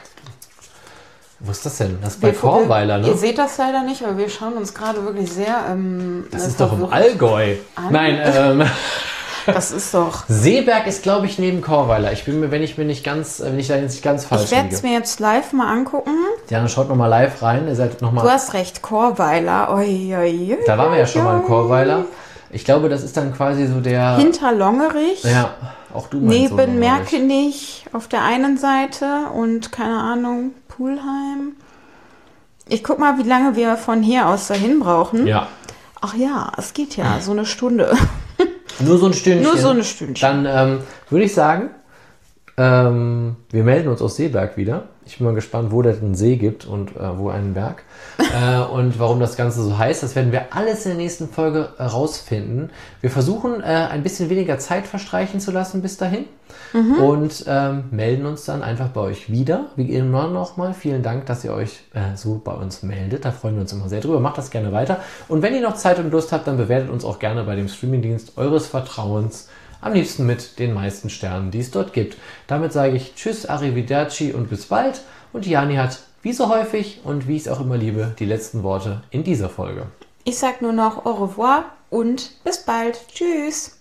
Wo ist das denn? Das ist bei Chorweiler, Ihr ne? seht das leider nicht, weil wir schauen uns gerade wirklich sehr... Das ist doch im Allgäu. Nein, Das ist doch... Seeberg ist, glaube ich, neben Chorweiler. Ich bin mir, wenn ich da jetzt nicht ganz falsch Ich werde es liege. mir jetzt live mal angucken. Diana, schaut nochmal live rein. Ihr seid noch Du mal. hast recht, Chorweiler. Oi, oi, oi, Da waren wir ja schon mal in oi. Chorweiler. Ich glaube, das ist dann quasi so der... Hinter Longerich. Ja, auch du meinst so, Neben glaube ich. Merkenich auf der einen Seite und, keine Ahnung, Pulheim. Ich guck mal, wie lange wir von hier aus dahin brauchen. Ja, Ach ja, es geht ja, so eine Stunde. nur so ein Stündchen. Nur so eine Stündchen. Dann würde ich sagen, wir melden uns aus Seeberg wieder. Ich bin mal gespannt, wo es einen See gibt und wo einen Berg. Und warum das Ganze so heißt, das werden wir alles in der nächsten Folge rausfinden. Wir versuchen, ein bisschen weniger Zeit verstreichen zu lassen bis dahin. Und melden uns dann einfach bei euch wieder. Wie immer nochmal, vielen Dank, dass ihr euch so bei uns meldet. Da freuen wir uns immer sehr drüber. Macht das gerne weiter. Und wenn ihr noch Zeit und Lust habt, dann bewertet uns auch gerne bei dem Streamingdienst eures Vertrauens. Am liebsten mit den meisten Sternen, die es dort gibt. Damit sage ich Tschüss, Arrivederci und bis bald. Und Jani hat, wie so häufig und wie ich es auch immer liebe, die letzten Worte in dieser Folge. Ich sag nur noch au revoir und bis bald. Tschüss.